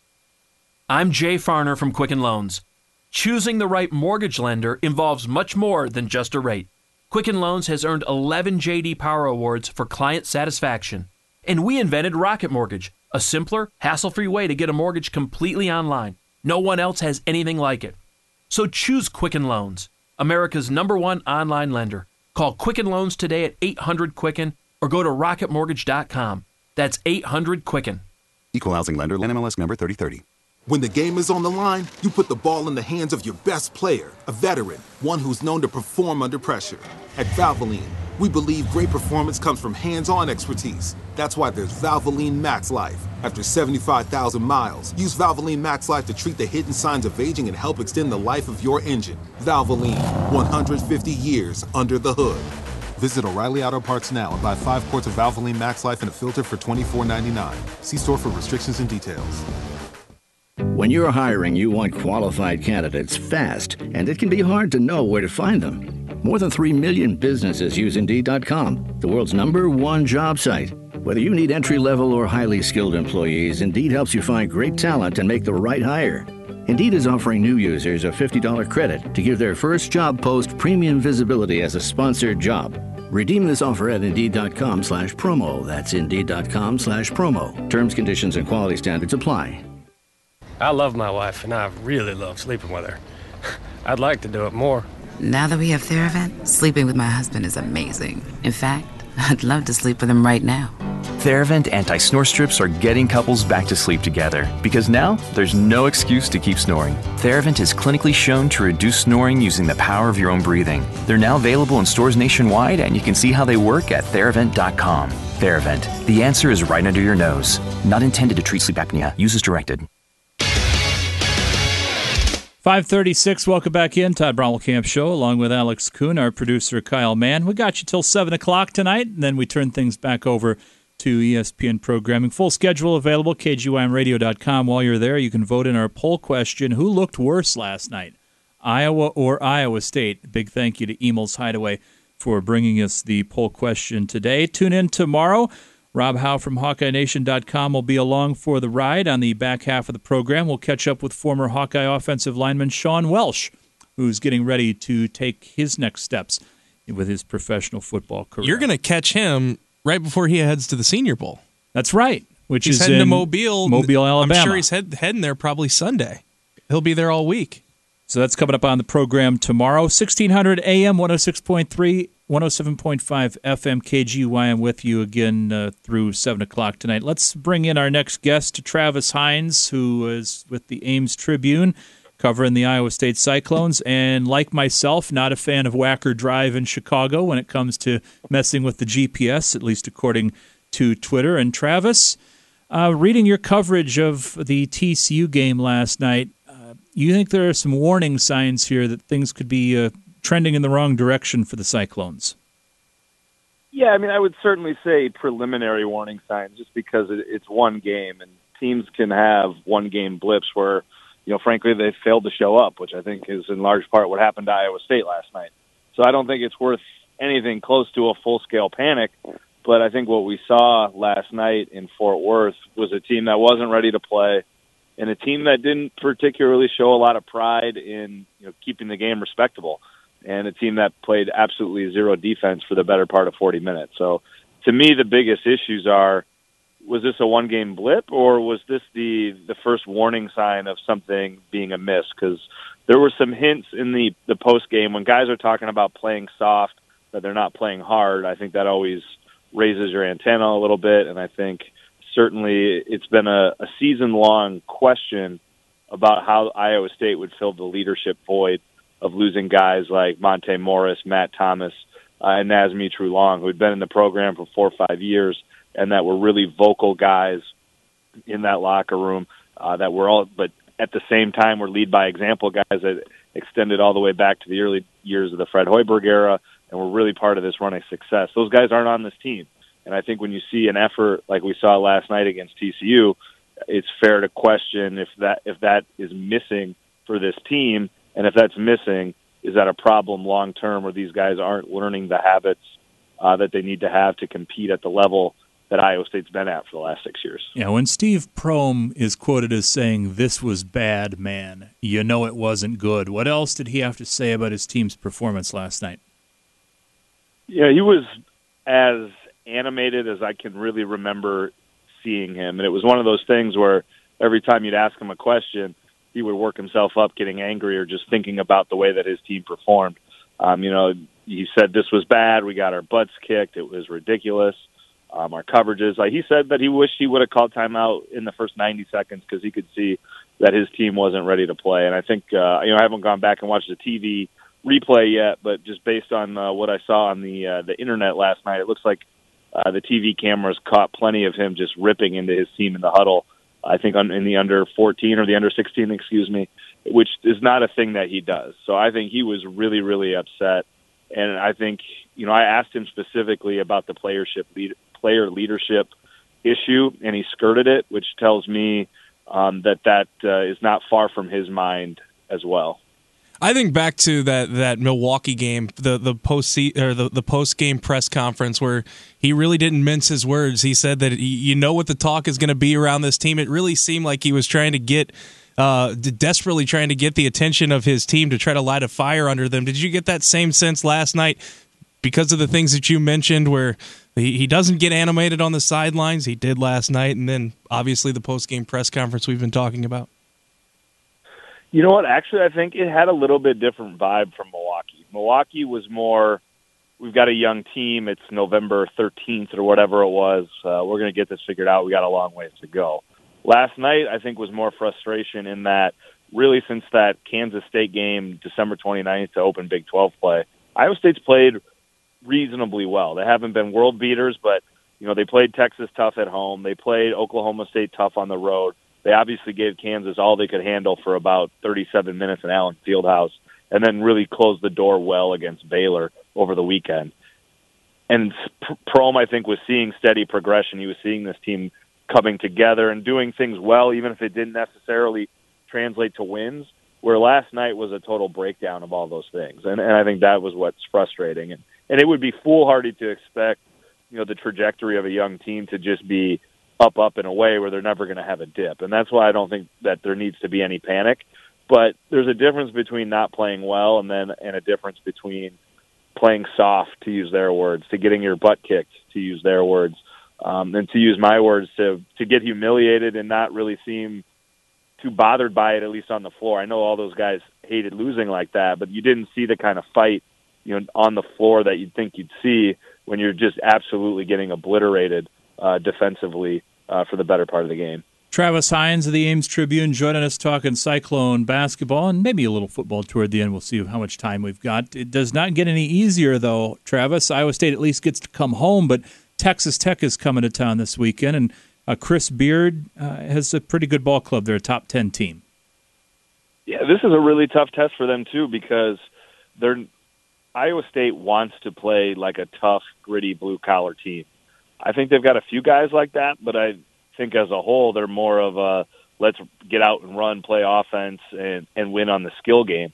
I'm Jay Farner from Quicken Loans. Choosing the right mortgage lender involves much more than just a rate. Quicken Loans has earned eleven J D Power Awards for client satisfaction. And we invented Rocket Mortgage, a simpler, hassle-free way to get a mortgage completely online. No one else has anything like it. So choose Quicken Loans, America's number one online lender. Call Quicken Loans today at eight hundred Quicken or go to rocket mortgage dot com. That's eight hundred Quicken. Equal housing lender, N M L S number thirty thirty. When the game is on the line, you put the ball in the hands of your best player, a veteran, one who's known to perform under pressure. At Valvoline, we believe great performance comes from hands-on expertise. That's why there's Valvoline Max Life. After seventy-five thousand miles, use Valvoline Max Life to treat the hidden signs of aging and help extend the life of your engine. Valvoline, one hundred fifty years under the hood. Visit O'Reilly Auto Parts now and buy five quarts of Valvoline Max Life and a filter for twenty-four ninety-nine. See store for restrictions and details. When you're hiring, you want qualified candidates fast, and it can be hard to know where to find them. More than three million businesses use Indeed dot com, the world's number one job site. Whether you need entry-level or highly skilled employees, Indeed helps you find great talent and make the right hire. Indeed is offering new users a fifty dollars credit to give their first job post premium visibility as a sponsored job. Redeem this offer at Indeed dot com slash promo. That's Indeed dot com slash promo. Terms, conditions, and quality standards apply. I love my wife, and I really love sleeping with her. I'd like to do it more. Now that we have Theravent, sleeping with my husband is amazing. In fact, I'd love to sleep with him right now. Theravent anti-snore strips are getting couples back to sleep together because now there's no excuse to keep snoring. Theravent is clinically shown to reduce snoring using the power of your own breathing. They're now available in stores nationwide, and you can see how they work at Theravent dot com. Theravent, the answer is right under your nose. Not intended to treat sleep apnea. Use as directed. five thirty-six, welcome back in. Todd Brommelkamp Show, along with Alex Kuhn, our producer Kyle Mann. We got you till seven o'clock tonight, and then we turn things back over to E S P N programming. Full schedule available, K G Y M radio dot com. While you're there, you can vote in our poll question, who looked worse last night, Iowa or Iowa State? Big thank you to Emil's Hideaway for bringing us the poll question today. Tune in tomorrow. Rob Howe from Hawkeye Nation dot com will be along for the ride on the back half of the program. We'll catch up with former Hawkeye offensive lineman Sean Welsh, who's getting ready to take his next steps with his professional football career. You're going to catch him right before he heads to the Senior Bowl. That's right. Which he's is heading in to Mobile, Mobile, Alabama. I'm sure he's head, heading there probably Sunday. He'll be there all week. So that's coming up on the program tomorrow. sixteen hundred A M, one oh six point three, one oh seven point five F M, K G Y M with you again uh, through seven o'clock tonight. Let's bring in our next guest, Travis Hines, who is with the Ames Tribune, covering the Iowa State Cyclones, and like myself, not a fan of Wacker Drive in Chicago when it comes to messing with the G P S, at least according to Twitter. And Travis, uh, reading your coverage of the T C U game last night, uh, you think there are some warning signs here that things could be uh, trending in the wrong direction for the Cyclones? Yeah, I mean, I would certainly say preliminary warning signs just because it, it's one game, and teams can have one-game blips where, you know, frankly, they failed to show up, which I think is in large part what happened to Iowa State last night. So I don't think it's worth anything close to a full-scale panic, but I think what we saw last night in Fort Worth was a team that wasn't ready to play and a team that didn't particularly show a lot of pride in, you know, keeping the game respectable, and a team that played absolutely zero defense for the better part of forty minutes. So to me, the biggest issues are, was this a one-game blip, or was this the, the first warning sign of something being amiss? Because there were some hints in the, the post-game when guys are talking about playing soft, that they're not playing hard. I think that always raises your antenna a little bit, and I think certainly it's been a, a season-long question about how Iowa State would fill the leadership void of losing guys like Monte Morris, Matt Thomas, uh, and Nazmi Trulong, who had been in the program for four or five years, and that were really vocal guys in that locker room uh, that were all, but at the same time were lead by example guys that extended all the way back to the early years of the Fred Hoiberg era and were really part of this run of success. Those guys aren't on this team. And I think when you see an effort like we saw last night against T C U, it's fair to question if that if that is missing for this team, and if that's missing, is that a problem long term where these guys aren't learning the habits uh, that they need to have to compete at the level that Iowa State's been at for the last six years. Yeah, when Steve Prohm is quoted as saying, "This was bad, man, you know it wasn't good," what else did he have to say about his team's performance last night? Yeah, he was as animated as I can really remember seeing him. And it was one of those things where every time you'd ask him a question, he would work himself up getting angry or just thinking about the way that his team performed. Um, you know, he said this was bad. We got our butts kicked. It was ridiculous. Um, our coverages. Like he said that he wished he would have called timeout in the first ninety seconds because he could see that his team wasn't ready to play. And I think, uh, you know, I haven't gone back and watched the T V replay yet, but just based on uh, what I saw on the uh, the internet last night, it looks like uh, the T V cameras caught plenty of him just ripping into his team in the huddle. I think on, in the under fourteen or the under sixteen, excuse me, which is not a thing that he does. So I think he was really, really upset. And I think, you know, I asked him specifically about the playership lead, player leadership issue, and he skirted it, which tells me um, that that uh, is not far from his mind as well. I think back to that, that Milwaukee game, the the post or the, the post game press conference where he really didn't mince his words. He said that he, you know what the talk is going to be around this team. It really seemed like he was trying to get, uh, desperately trying to get the attention of his team to try to light a fire under them. Did you get that same sense last night because of the things that you mentioned, where he, he doesn't get animated on the sidelines? He did last night, and then obviously the post game press conference we've been talking about. You know what? Actually, I think it had a little bit different vibe from Milwaukee. Milwaukee was more, we've got a young team. It's November thirteenth or whatever it was. Uh, we're going to get this figured out. We got a long ways to go. Last night, I think, was more frustration in that really since that Kansas State game, December twenty-ninth, to open Big twelve play, Iowa State's played reasonably well. They haven't been world beaters, but you know they played Texas tough at home. They played Oklahoma State tough on the road. They obviously gave Kansas all they could handle for about thirty-seven minutes in Allen Fieldhouse, and then really closed the door well against Baylor over the weekend. And Prohm, I think, was seeing steady progression. He was seeing this team coming together and doing things well, even if it didn't necessarily translate to wins, where last night was a total breakdown of all those things. And, and I think that was what's frustrating. And, and it would be foolhardy to expect, you know, the trajectory of a young team to just be up, up, and away where they're never going to have a dip. And that's why I don't think that there needs to be any panic. But there's a difference between not playing well and then and a difference between playing soft, to use their words, to getting your butt kicked, to use their words, um, and to use my words, to to get humiliated and not really seem too bothered by it, at least on the floor. I know all those guys hated losing like that, but you didn't see the kind of fight, you know, on the floor that you'd think you'd see when you're just absolutely getting obliterated uh, defensively uh, for the better part of the game. Travis Hines of the Ames Tribune joining us talking Cyclone basketball and maybe a little football toward the end. We'll see how much time we've got. It does not get any easier, though, Travis. Iowa State at least gets to come home, but Texas Tech is coming to town this weekend, and uh, Chris Beard uh, has a pretty good ball club. They're a top ten team. Yeah, this is a really tough test for them, too, because they're Iowa State wants to play like a tough, gritty, blue-collar team. I think they've got a few guys like that, but I think as a whole they're more of a let's get out and run, play offense, and, and win on the skill game.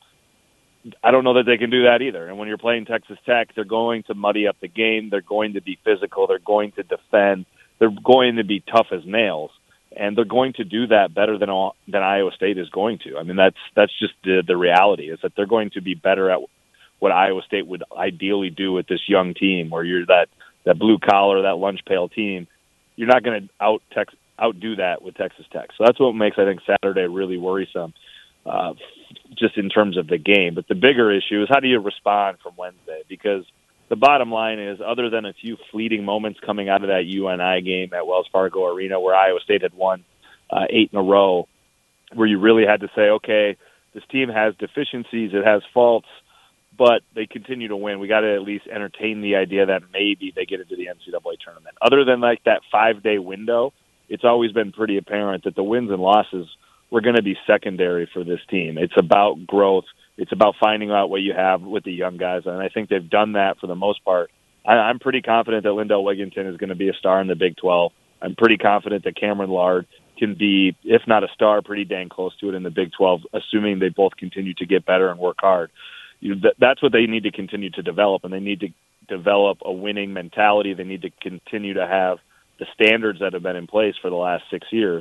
I don't know that they can do that either. And when you're playing Texas Tech, they're going to muddy up the game. They're going to be physical. They're going to defend. They're going to be tough as nails. And they're going to do that better than all, than Iowa State is going to. I mean, that's that's just the, the reality, is that they're going to be better at what Iowa State would ideally do with this young team, where you're that, that blue-collar, that lunch pail team. You're not going to out tex- outdo that with Texas Tech. So that's what makes, I think, Saturday really worrisome, uh, just in terms of the game. But the bigger issue is how do you respond from Wednesday? Because the bottom line is, other than a few fleeting moments coming out of that U N I game at Wells Fargo Arena where Iowa State had won uh, eight in a row, where you really had to say, okay, this team has deficiencies, it has faults, but they continue to win. We got to at least entertain the idea that maybe they get into the N C double A tournament. Other than like that five-day window, it's always been pretty apparent that the wins and losses were going to be secondary for this team. It's about growth. It's about finding out what you have with the young guys, and I think they've done that for the most part. I, I'm pretty confident that Lindell Wigginton is going to be a star in the Big twelve. I'm pretty confident that Cameron Lard can be, if not a star, pretty dang close to it in the Big twelve, assuming they both continue to get better and work hard. You know, th- that's what they need to continue to develop, and they need to develop a winning mentality. They need to continue to have the standards that have been in place for the last six years.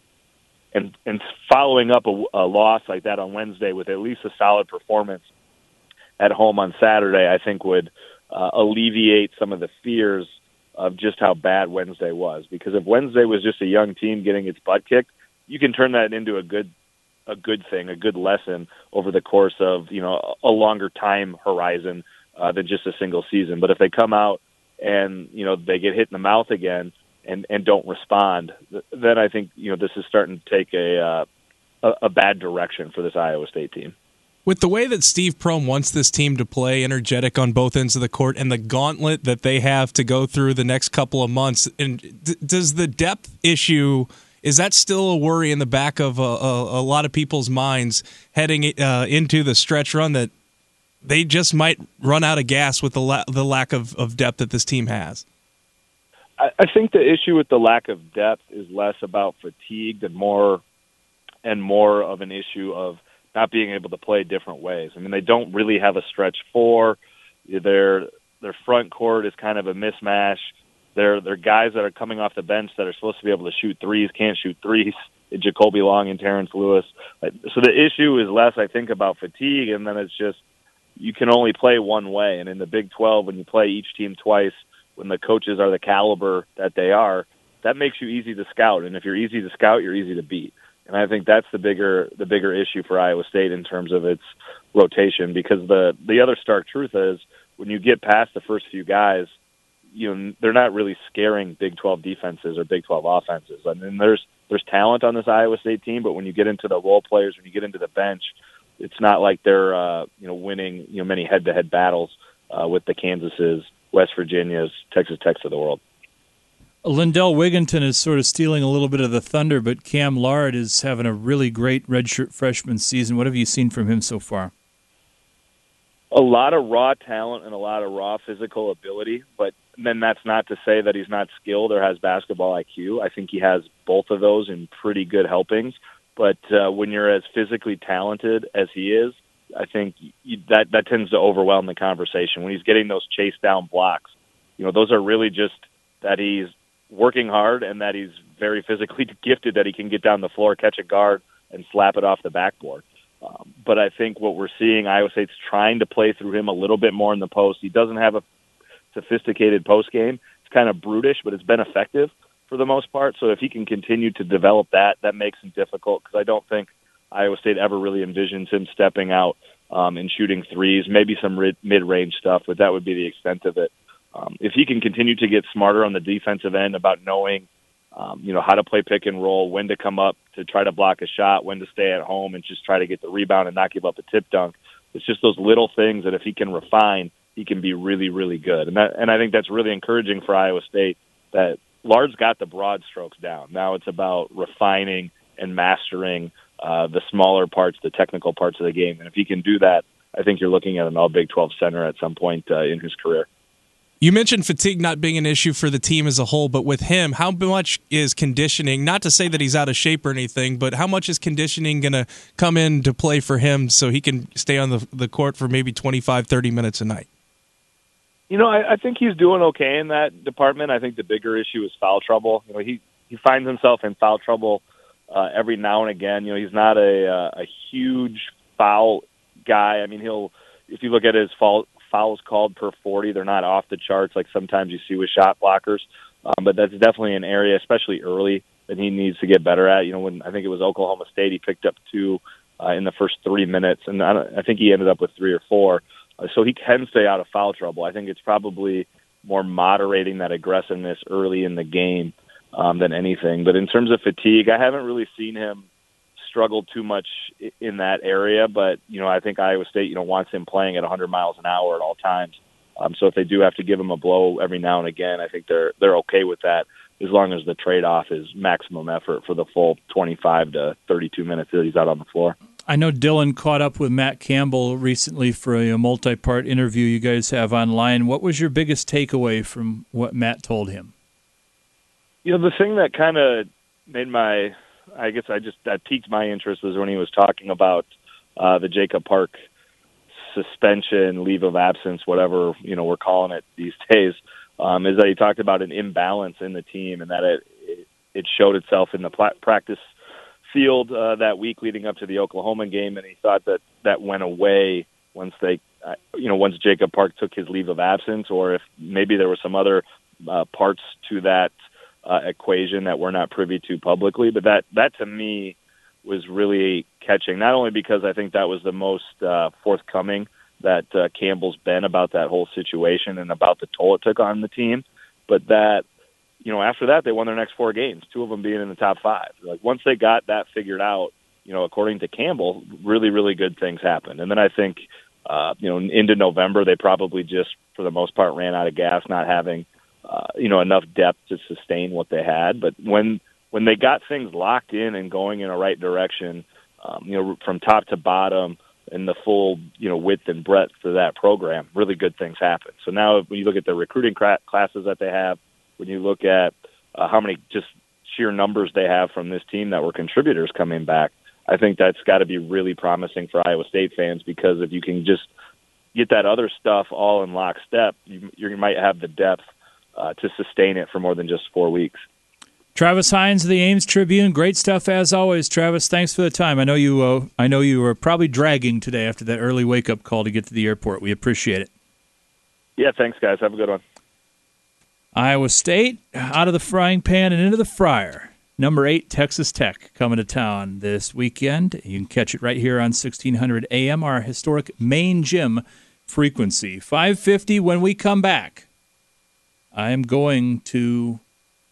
And and following up a, a loss like that on Wednesday with at least a solid performance at home on Saturday, I think would uh, alleviate some of the fears of just how bad Wednesday was. Because if Wednesday was just a young team getting its butt kicked, you can turn that into a good a good thing, a good lesson over the course of, you know, a longer time horizon uh, than just a single season. But if they come out and, you know, they get hit in the mouth again and, and don't respond, then I think, you know, this is starting to take a, uh, a, a bad direction for this Iowa State team. With the way that Steve Prohm wants this team to play energetic on both ends of the court and the gauntlet that they have to go through the next couple of months, and d- does the depth issue, is that still a worry in the back of a, a, a lot of people's minds heading uh, into the stretch run, that they just might run out of gas with the la- the lack of, of depth that this team has? I, I think the issue with the lack of depth is less about fatigue and more and more of an issue of not being able to play different ways. I mean, they don't really have a stretch four. Their their front court is kind of a mismatch. They're, they're guys that are coming off the bench that are supposed to be able to shoot threes, can't shoot threes. Jacoby Long and Terrence Lewis. So the issue is less, I think, about fatigue, and then it's just you can only play one way. And in the Big twelve, when you play each team twice, when the coaches are the caliber that they are, that makes you easy to scout. And if you're easy to scout, you're easy to beat. And I think that's the bigger the bigger issue for Iowa State in terms of its rotation, because the the other stark truth is when you get past the first few guys, you know, they're not really scaring Big twelve defenses or Big twelve offenses. I mean, there's there's talent on this Iowa State team, but when you get into the role players, when you get into the bench, it's not like they're uh, you know winning you know many head-to-head battles uh, with the Kansases, West Virginias, Texas Techs of the world. Lindell Wigginton is sort of stealing a little bit of the thunder, but Cam Lard is having a really great redshirt freshman season. What have you seen from him so far? A lot of raw talent and a lot of raw physical ability, but then that's not to say that he's not skilled or has basketball I Q. I think he has both of those in pretty good helpings. But uh, when you're as physically talented as he is, I think you, that that tends to overwhelm the conversation. When he's getting those chase down blocks, you know, those are really just that he's working hard and that he's very physically gifted, that he can get down the floor, catch a guard, and slap it off the backboard. Um, but I think what we're seeing, Iowa State's trying to play through him a little bit more in the post. He doesn't have a sophisticated post game. It's kind of brutish, but it's been effective for the most part. So if he can continue to develop that, that makes him difficult, because I don't think Iowa State ever really envisions him stepping out um, and shooting threes, maybe some mid-range stuff, but that would be the extent of it. Um, if he can continue to get smarter on the defensive end about knowing, um, you know, how to play pick and roll, when to come up to try to block a shot, when to stay at home and just try to get the rebound and not give up a tip dunk. It's just those little things that if he can refine, he can be really, really good. And that, and I think that's really encouraging for Iowa State, that Lard's got the broad strokes down. Now it's about refining and mastering uh, the smaller parts, the technical parts of the game. And if he can do that, I think you're looking at an all Big twelve center at some point uh, in his career. You mentioned fatigue not being an issue for the team as a whole, but with him, how much is conditioning, not to say that he's out of shape or anything, but how much is conditioning going to come into play for him so he can stay on the, the court for maybe twenty-five, thirty minutes a night? You know, I, I think he's doing okay in that department. I think the bigger issue is foul trouble. You know, he, he finds himself in foul trouble uh, every now and again. You know, he's not a, uh, a huge foul guy. I mean, he'll, if you look at his foul, fouls called per forty, they're not off the charts like sometimes you see with shot blockers. Um, but that's definitely an area, especially early, that he needs to get better at. You know, when I think it was Oklahoma State, he picked up two uh, in the first three minutes, and I, don't, I think he ended up with three or four. Uh, so he can stay out of foul trouble. I think it's probably more moderating that aggressiveness early in the game um, than anything. But in terms of fatigue, I haven't really seen him struggle too much in that area, but you know, I think Iowa State, you know, wants him playing at one hundred miles an hour at all times. Um, so if they do have to give him a blow every now and again, I think they're they're okay with that, as long as the trade-off is maximum effort for the full twenty-five to thirty-two minutes that he's out on the floor. I know Dylan caught up with Matt Campbell recently for a, a multi-part interview you guys have online. What was your biggest takeaway from what Matt told him? You know, the thing that kind of made my I guess I just that piqued my interest was when he was talking about uh, the Jacob Park suspension, leave of absence, whatever you know we're calling it these days. Um, is that he talked about an imbalance in the team, and that it it, it showed itself in the pla- practice field uh, that week leading up to the Oklahoma game, and he thought that that went away once they, uh, you know, once Jacob Park took his leave of absence, or if maybe there were some other uh, parts to that Uh, equation that we're not privy to publicly. But that, that to me was really catching, not only because I think that was the most uh, forthcoming that uh, Campbell's been about that whole situation and about the toll it took on the team, but that, you know, after that they won their next four games, two of them being in the top five. Like once they got that figured out, you know, according to Campbell, really, really good things happened. And then I think, uh, you know, into November, they probably just, for the most part, ran out of gas, not having Uh, you know, enough depth to sustain what they had. But when when they got things locked in and going in a right direction, um, you know, from top to bottom and the full, you know, width and breadth of that program, really good things happen. So now when you look at the recruiting cra- classes that they have, when you look at uh, how many just sheer numbers they have from this team that were contributors coming back, I think that's got to be really promising for Iowa State fans, because if you can just get that other stuff all in lockstep, you, you might have the depth Uh, to sustain it for more than just four weeks. Travis Hines of the Ames Tribune, great stuff as always. Travis, thanks for the time. I know you. Uh, I know you were probably dragging today after that early wake up call to get to the airport. We appreciate it. Yeah, thanks, guys. Have a good one. Iowa State out of the frying pan and into the fryer. Number eight, Texas Tech, coming to town this weekend. You can catch it right here on sixteen hundred A M, our historic main gym frequency. five fifty when we come back. I am going to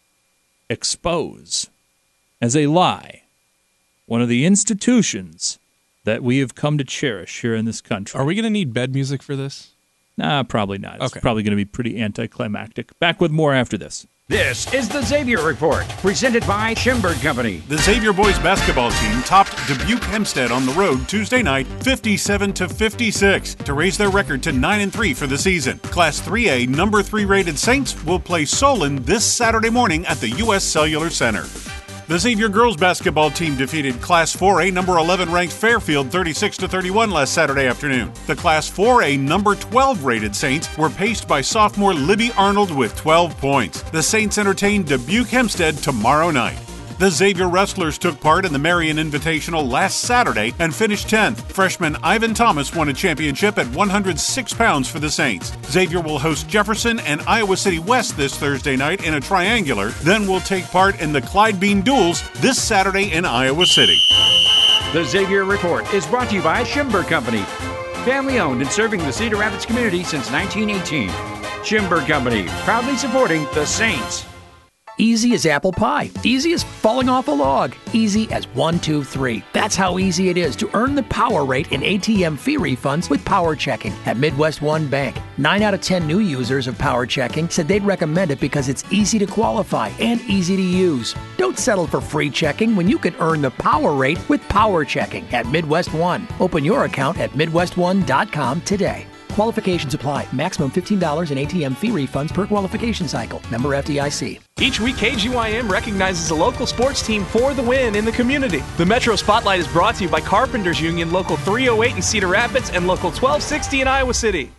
expose as a lie one of the institutions that we have come to cherish here in this country. Are we going to need bed music for this? Nah, probably not. It's okay. probably going to be pretty anticlimactic. Back with more after this. This is the Xavier Report, presented by Schimberg Company. The Xavier boys basketball team topped Dubuque Hempstead on the road Tuesday night, fifty-seven to fifty-six, to raise their record to nine and three for the season. Class three A number three rated Saints will play Solon this Saturday morning at the U S Cellular Center. The Xavier girls basketball team defeated Class four A number eleven ranked Fairfield thirty-six to thirty-one last Saturday afternoon. The Class four A number twelve rated Saints were paced by sophomore Libby Arnold with twelve points. The Saints entertain Dubuque Hempstead tomorrow night. The Xavier wrestlers took part in the Marion Invitational last Saturday and finished tenth. Freshman Ivan Thomas won a championship at one hundred six pounds for the Saints. Xavier will host Jefferson and Iowa City West this Thursday night in a triangular, then will take part in the Clyde Bean Duels this Saturday in Iowa City. The Xavier Report is brought to you by Schimberg Company. Family owned and serving the Cedar Rapids community since nineteen eighteen. Schimberg Company, proudly supporting the Saints. Easy as apple pie. Easy as falling off a log. Easy as one, two, three. That's how easy it is to earn the power rate in A T M fee refunds with Power Checking at Midwest One Bank. Nine out of ten new users of Power Checking said they'd recommend it because it's easy to qualify and easy to use. Don't settle for free checking when you can earn the power rate with Power Checking at Midwest One. Open your account at midwest one dot com today. Qualifications apply. Maximum fifteen dollars in A T M fee refunds per qualification cycle. Member F D I C. Each week, K G Y M recognizes a local sports team for the win in the community. The Metro Spotlight is brought to you by Carpenters Union, Local three oh eight in Cedar Rapids and Local twelve sixty in Iowa City.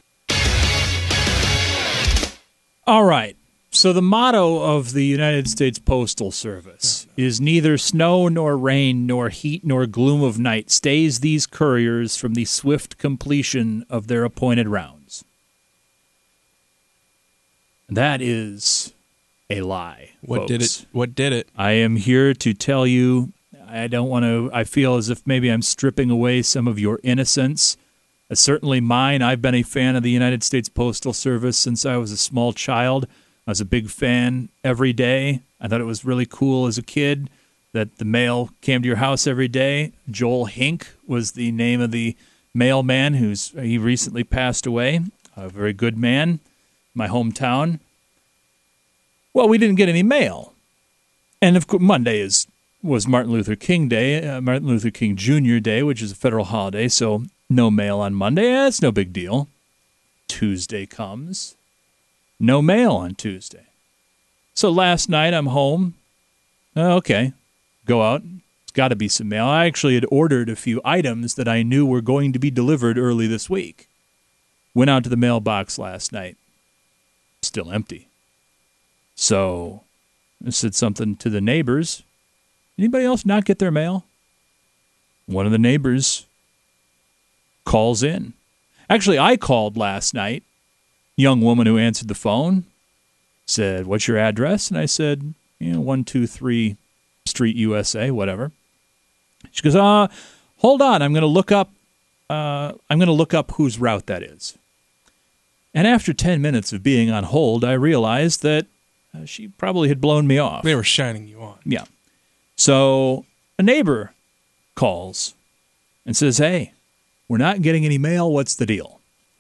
All right. So the motto of the United States Postal Service is neither snow nor rain nor heat nor gloom of night stays these couriers from the swift completion of their appointed rounds. That is a lie. What folks. did it? What did it? I am here to tell you, I don't want to, I feel as if maybe I'm stripping away some of your innocence. Uh, certainly mine. I've been a fan of the United States Postal Service since I was a small child. I was a big fan every day. I thought it was really cool as a kid that the mail came to your house every day. Joel Hink was the name of the mailman who's he recently passed away. A very good man, my hometown. Well, we didn't get any mail. And of course, Monday is was Martin Luther King Day, uh, Martin Luther King Junior Day, which is a federal holiday, so no mail on Monday. That's no big deal. Tuesday comes. No mail on Tuesday. So last night I'm home. Uh, okay, go out. It's got to be some mail. I actually had ordered a few items that I knew were going to be delivered early this week. Went out to the mailbox last night. Still empty. So I said something to the neighbors. Anybody else not get their mail? One of the neighbors calls in. Actually, I called last night. Young woman who answered the phone said, "What's your address?" And I said, you know, one two three Street U S A, whatever. She goes, uh, hold on, I'm going to look up uh, I'm going to look up whose route that is. And after ten minutes of being on hold, I realized that uh, she probably had blown me off. They were shining you on. Yeah. So a neighbor calls and says, "Hey, we're not getting any mail. What's the deal?"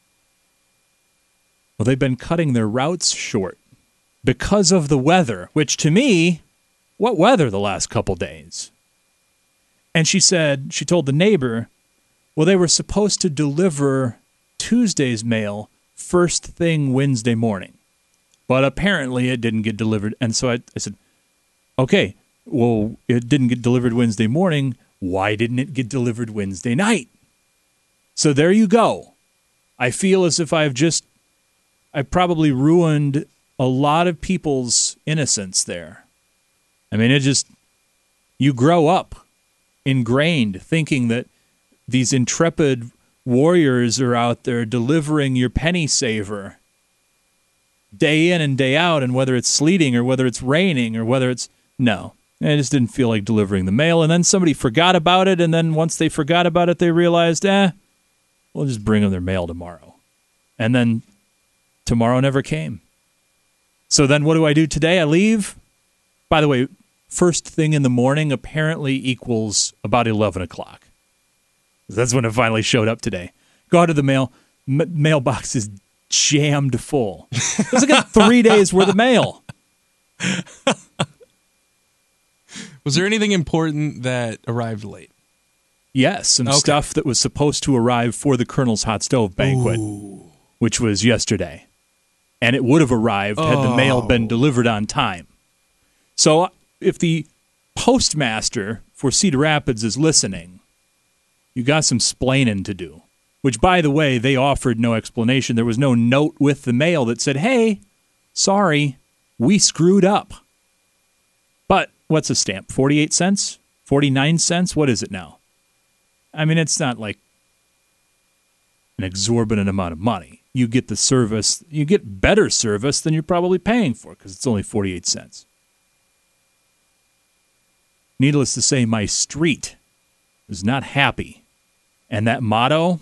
Well, they've been cutting their routes short because of the weather, which to me, what weather the last couple days? And she said, she told the neighbor, well, they were supposed to deliver Tuesday's mail first thing Wednesday morning, but apparently it didn't get delivered. And so I, I said, okay, well, it didn't get delivered Wednesday morning. Why didn't it get delivered Wednesday night? So there you go. I feel as if I've just I probably ruined a lot of people's innocence there. I mean, it just, you grow up ingrained thinking that these intrepid warriors are out there delivering your penny saver day in and day out, and whether it's sleeting or whether it's raining or whether it's, no. I just didn't feel like delivering the mail, and then somebody forgot about it, and then once they forgot about it, they realized, eh, we'll just bring them their mail tomorrow. And then tomorrow never came. So then what do I do today? I leave. By the way, first thing in the morning apparently equals about eleven o'clock. That's when it finally showed up today. Go out to the mail. M- mailbox is jammed full. It was like three days worth of mail. Was there anything important that arrived late? Yes, some Okay. stuff that was supposed to arrive for the Colonel's Hot Stove Banquet, which was yesterday. And it would have arrived had the mail been delivered on time. So if the postmaster for Cedar Rapids is listening, you got some splaining to do. Which, by the way, they offered no explanation. There was no note with the mail that said, hey, sorry, we screwed up. But what's a stamp? forty-eight cents? forty-nine cents? What is it now? I mean, it's not like an exorbitant amount of money. You get the service, you get better service than you're probably paying for because it's only forty-eight cents. Needless to say, my street is not happy. And that motto,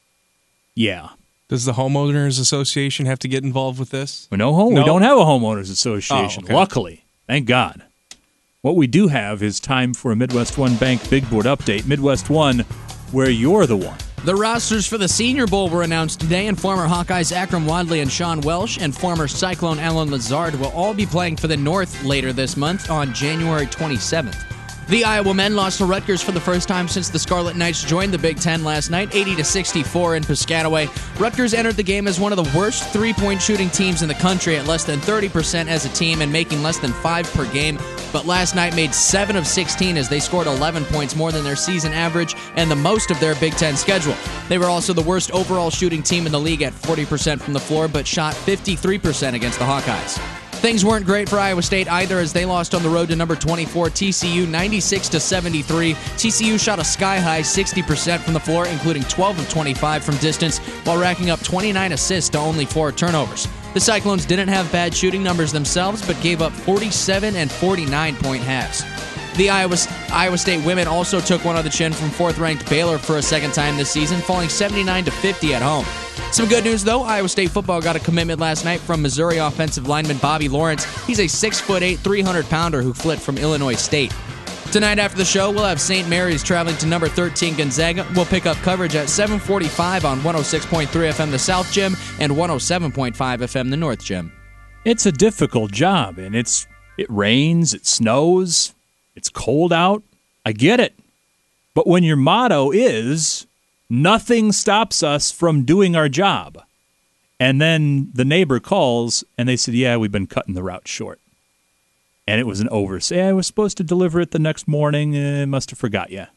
yeah. Does the homeowners association have to get involved with this? We no home. No? We don't have a homeowners association. Oh, okay. Luckily, thank God. What we do have is time for a Midwest One Bank Big Board update. Midwest One, where you're the one. The rosters for the Senior Bowl were announced today, and former Hawkeyes Akram Wadley and Sean Welsh and former Cyclone Alan Lazard will all be playing for the North later this month on January twenty-seventh. The Iowa men lost to Rutgers for the first time since the Scarlet Knights joined the Big Ten last night, eighty to sixty-four in Piscataway. Rutgers entered the game as one of the worst three-point shooting teams in the country at less than thirty percent as a team and making less than five per game. But last night made seven of sixteen as they scored eleven points more than their season average and the most of their Big Ten schedule. They were also the worst overall shooting team in the league at forty percent from the floor, but shot fifty-three percent against the Hawkeyes. Things weren't great for Iowa State either as they lost on the road to number twenty-four T C U ninety-six to seventy-three. T C U shot a sky-high sixty percent from the floor, including twelve of twenty-five from distance, while racking up twenty-nine assists to only four turnovers. The Cyclones didn't have bad shooting numbers themselves, but gave up forty-seven and forty-nine point halves. The Iowa, Iowa State women also took one on the chin from fourth-ranked Baylor for a second time this season, falling seventy-nine to fifty at home. Some good news, though. Iowa State football got a commitment last night from Missouri offensive lineman Bobby Lawrence. He's a six foot eight, three hundred pounder who flipped from Illinois State. Tonight after the show, we'll have Saint Mary's traveling to number thirteen Gonzaga. We'll pick up coverage at seven forty-five on one oh six point three F M the South Gym and one oh seven point five F M the North Gym. It's a difficult job, and it's it rains, it snows, it's cold out. I get it. But when your motto is, nothing stops us from doing our job, and then the neighbor calls, and they said, yeah, we've been cutting the route short. And it was an oversight. I was supposed to deliver it the next morning. Uh, must have forgot you.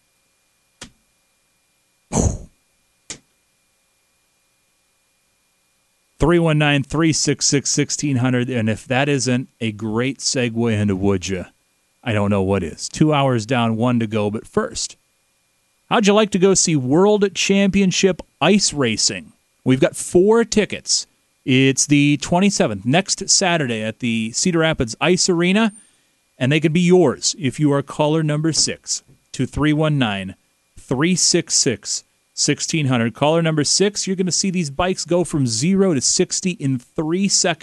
three one nine, three six six, one six zero zero. And if that isn't a great segue into would you, I don't know what is. Two hours down, one to go. But first, how'd you like to go see World Championship Ice Racing? We've got four tickets. It's the twenty-seventh, next Saturday at the Cedar Rapids Ice Arena, and they could be yours if you are caller number six to three one nine, three six six, one six zero zero. Caller number six, you're going to see these bikes go from zero to sixty in three seconds.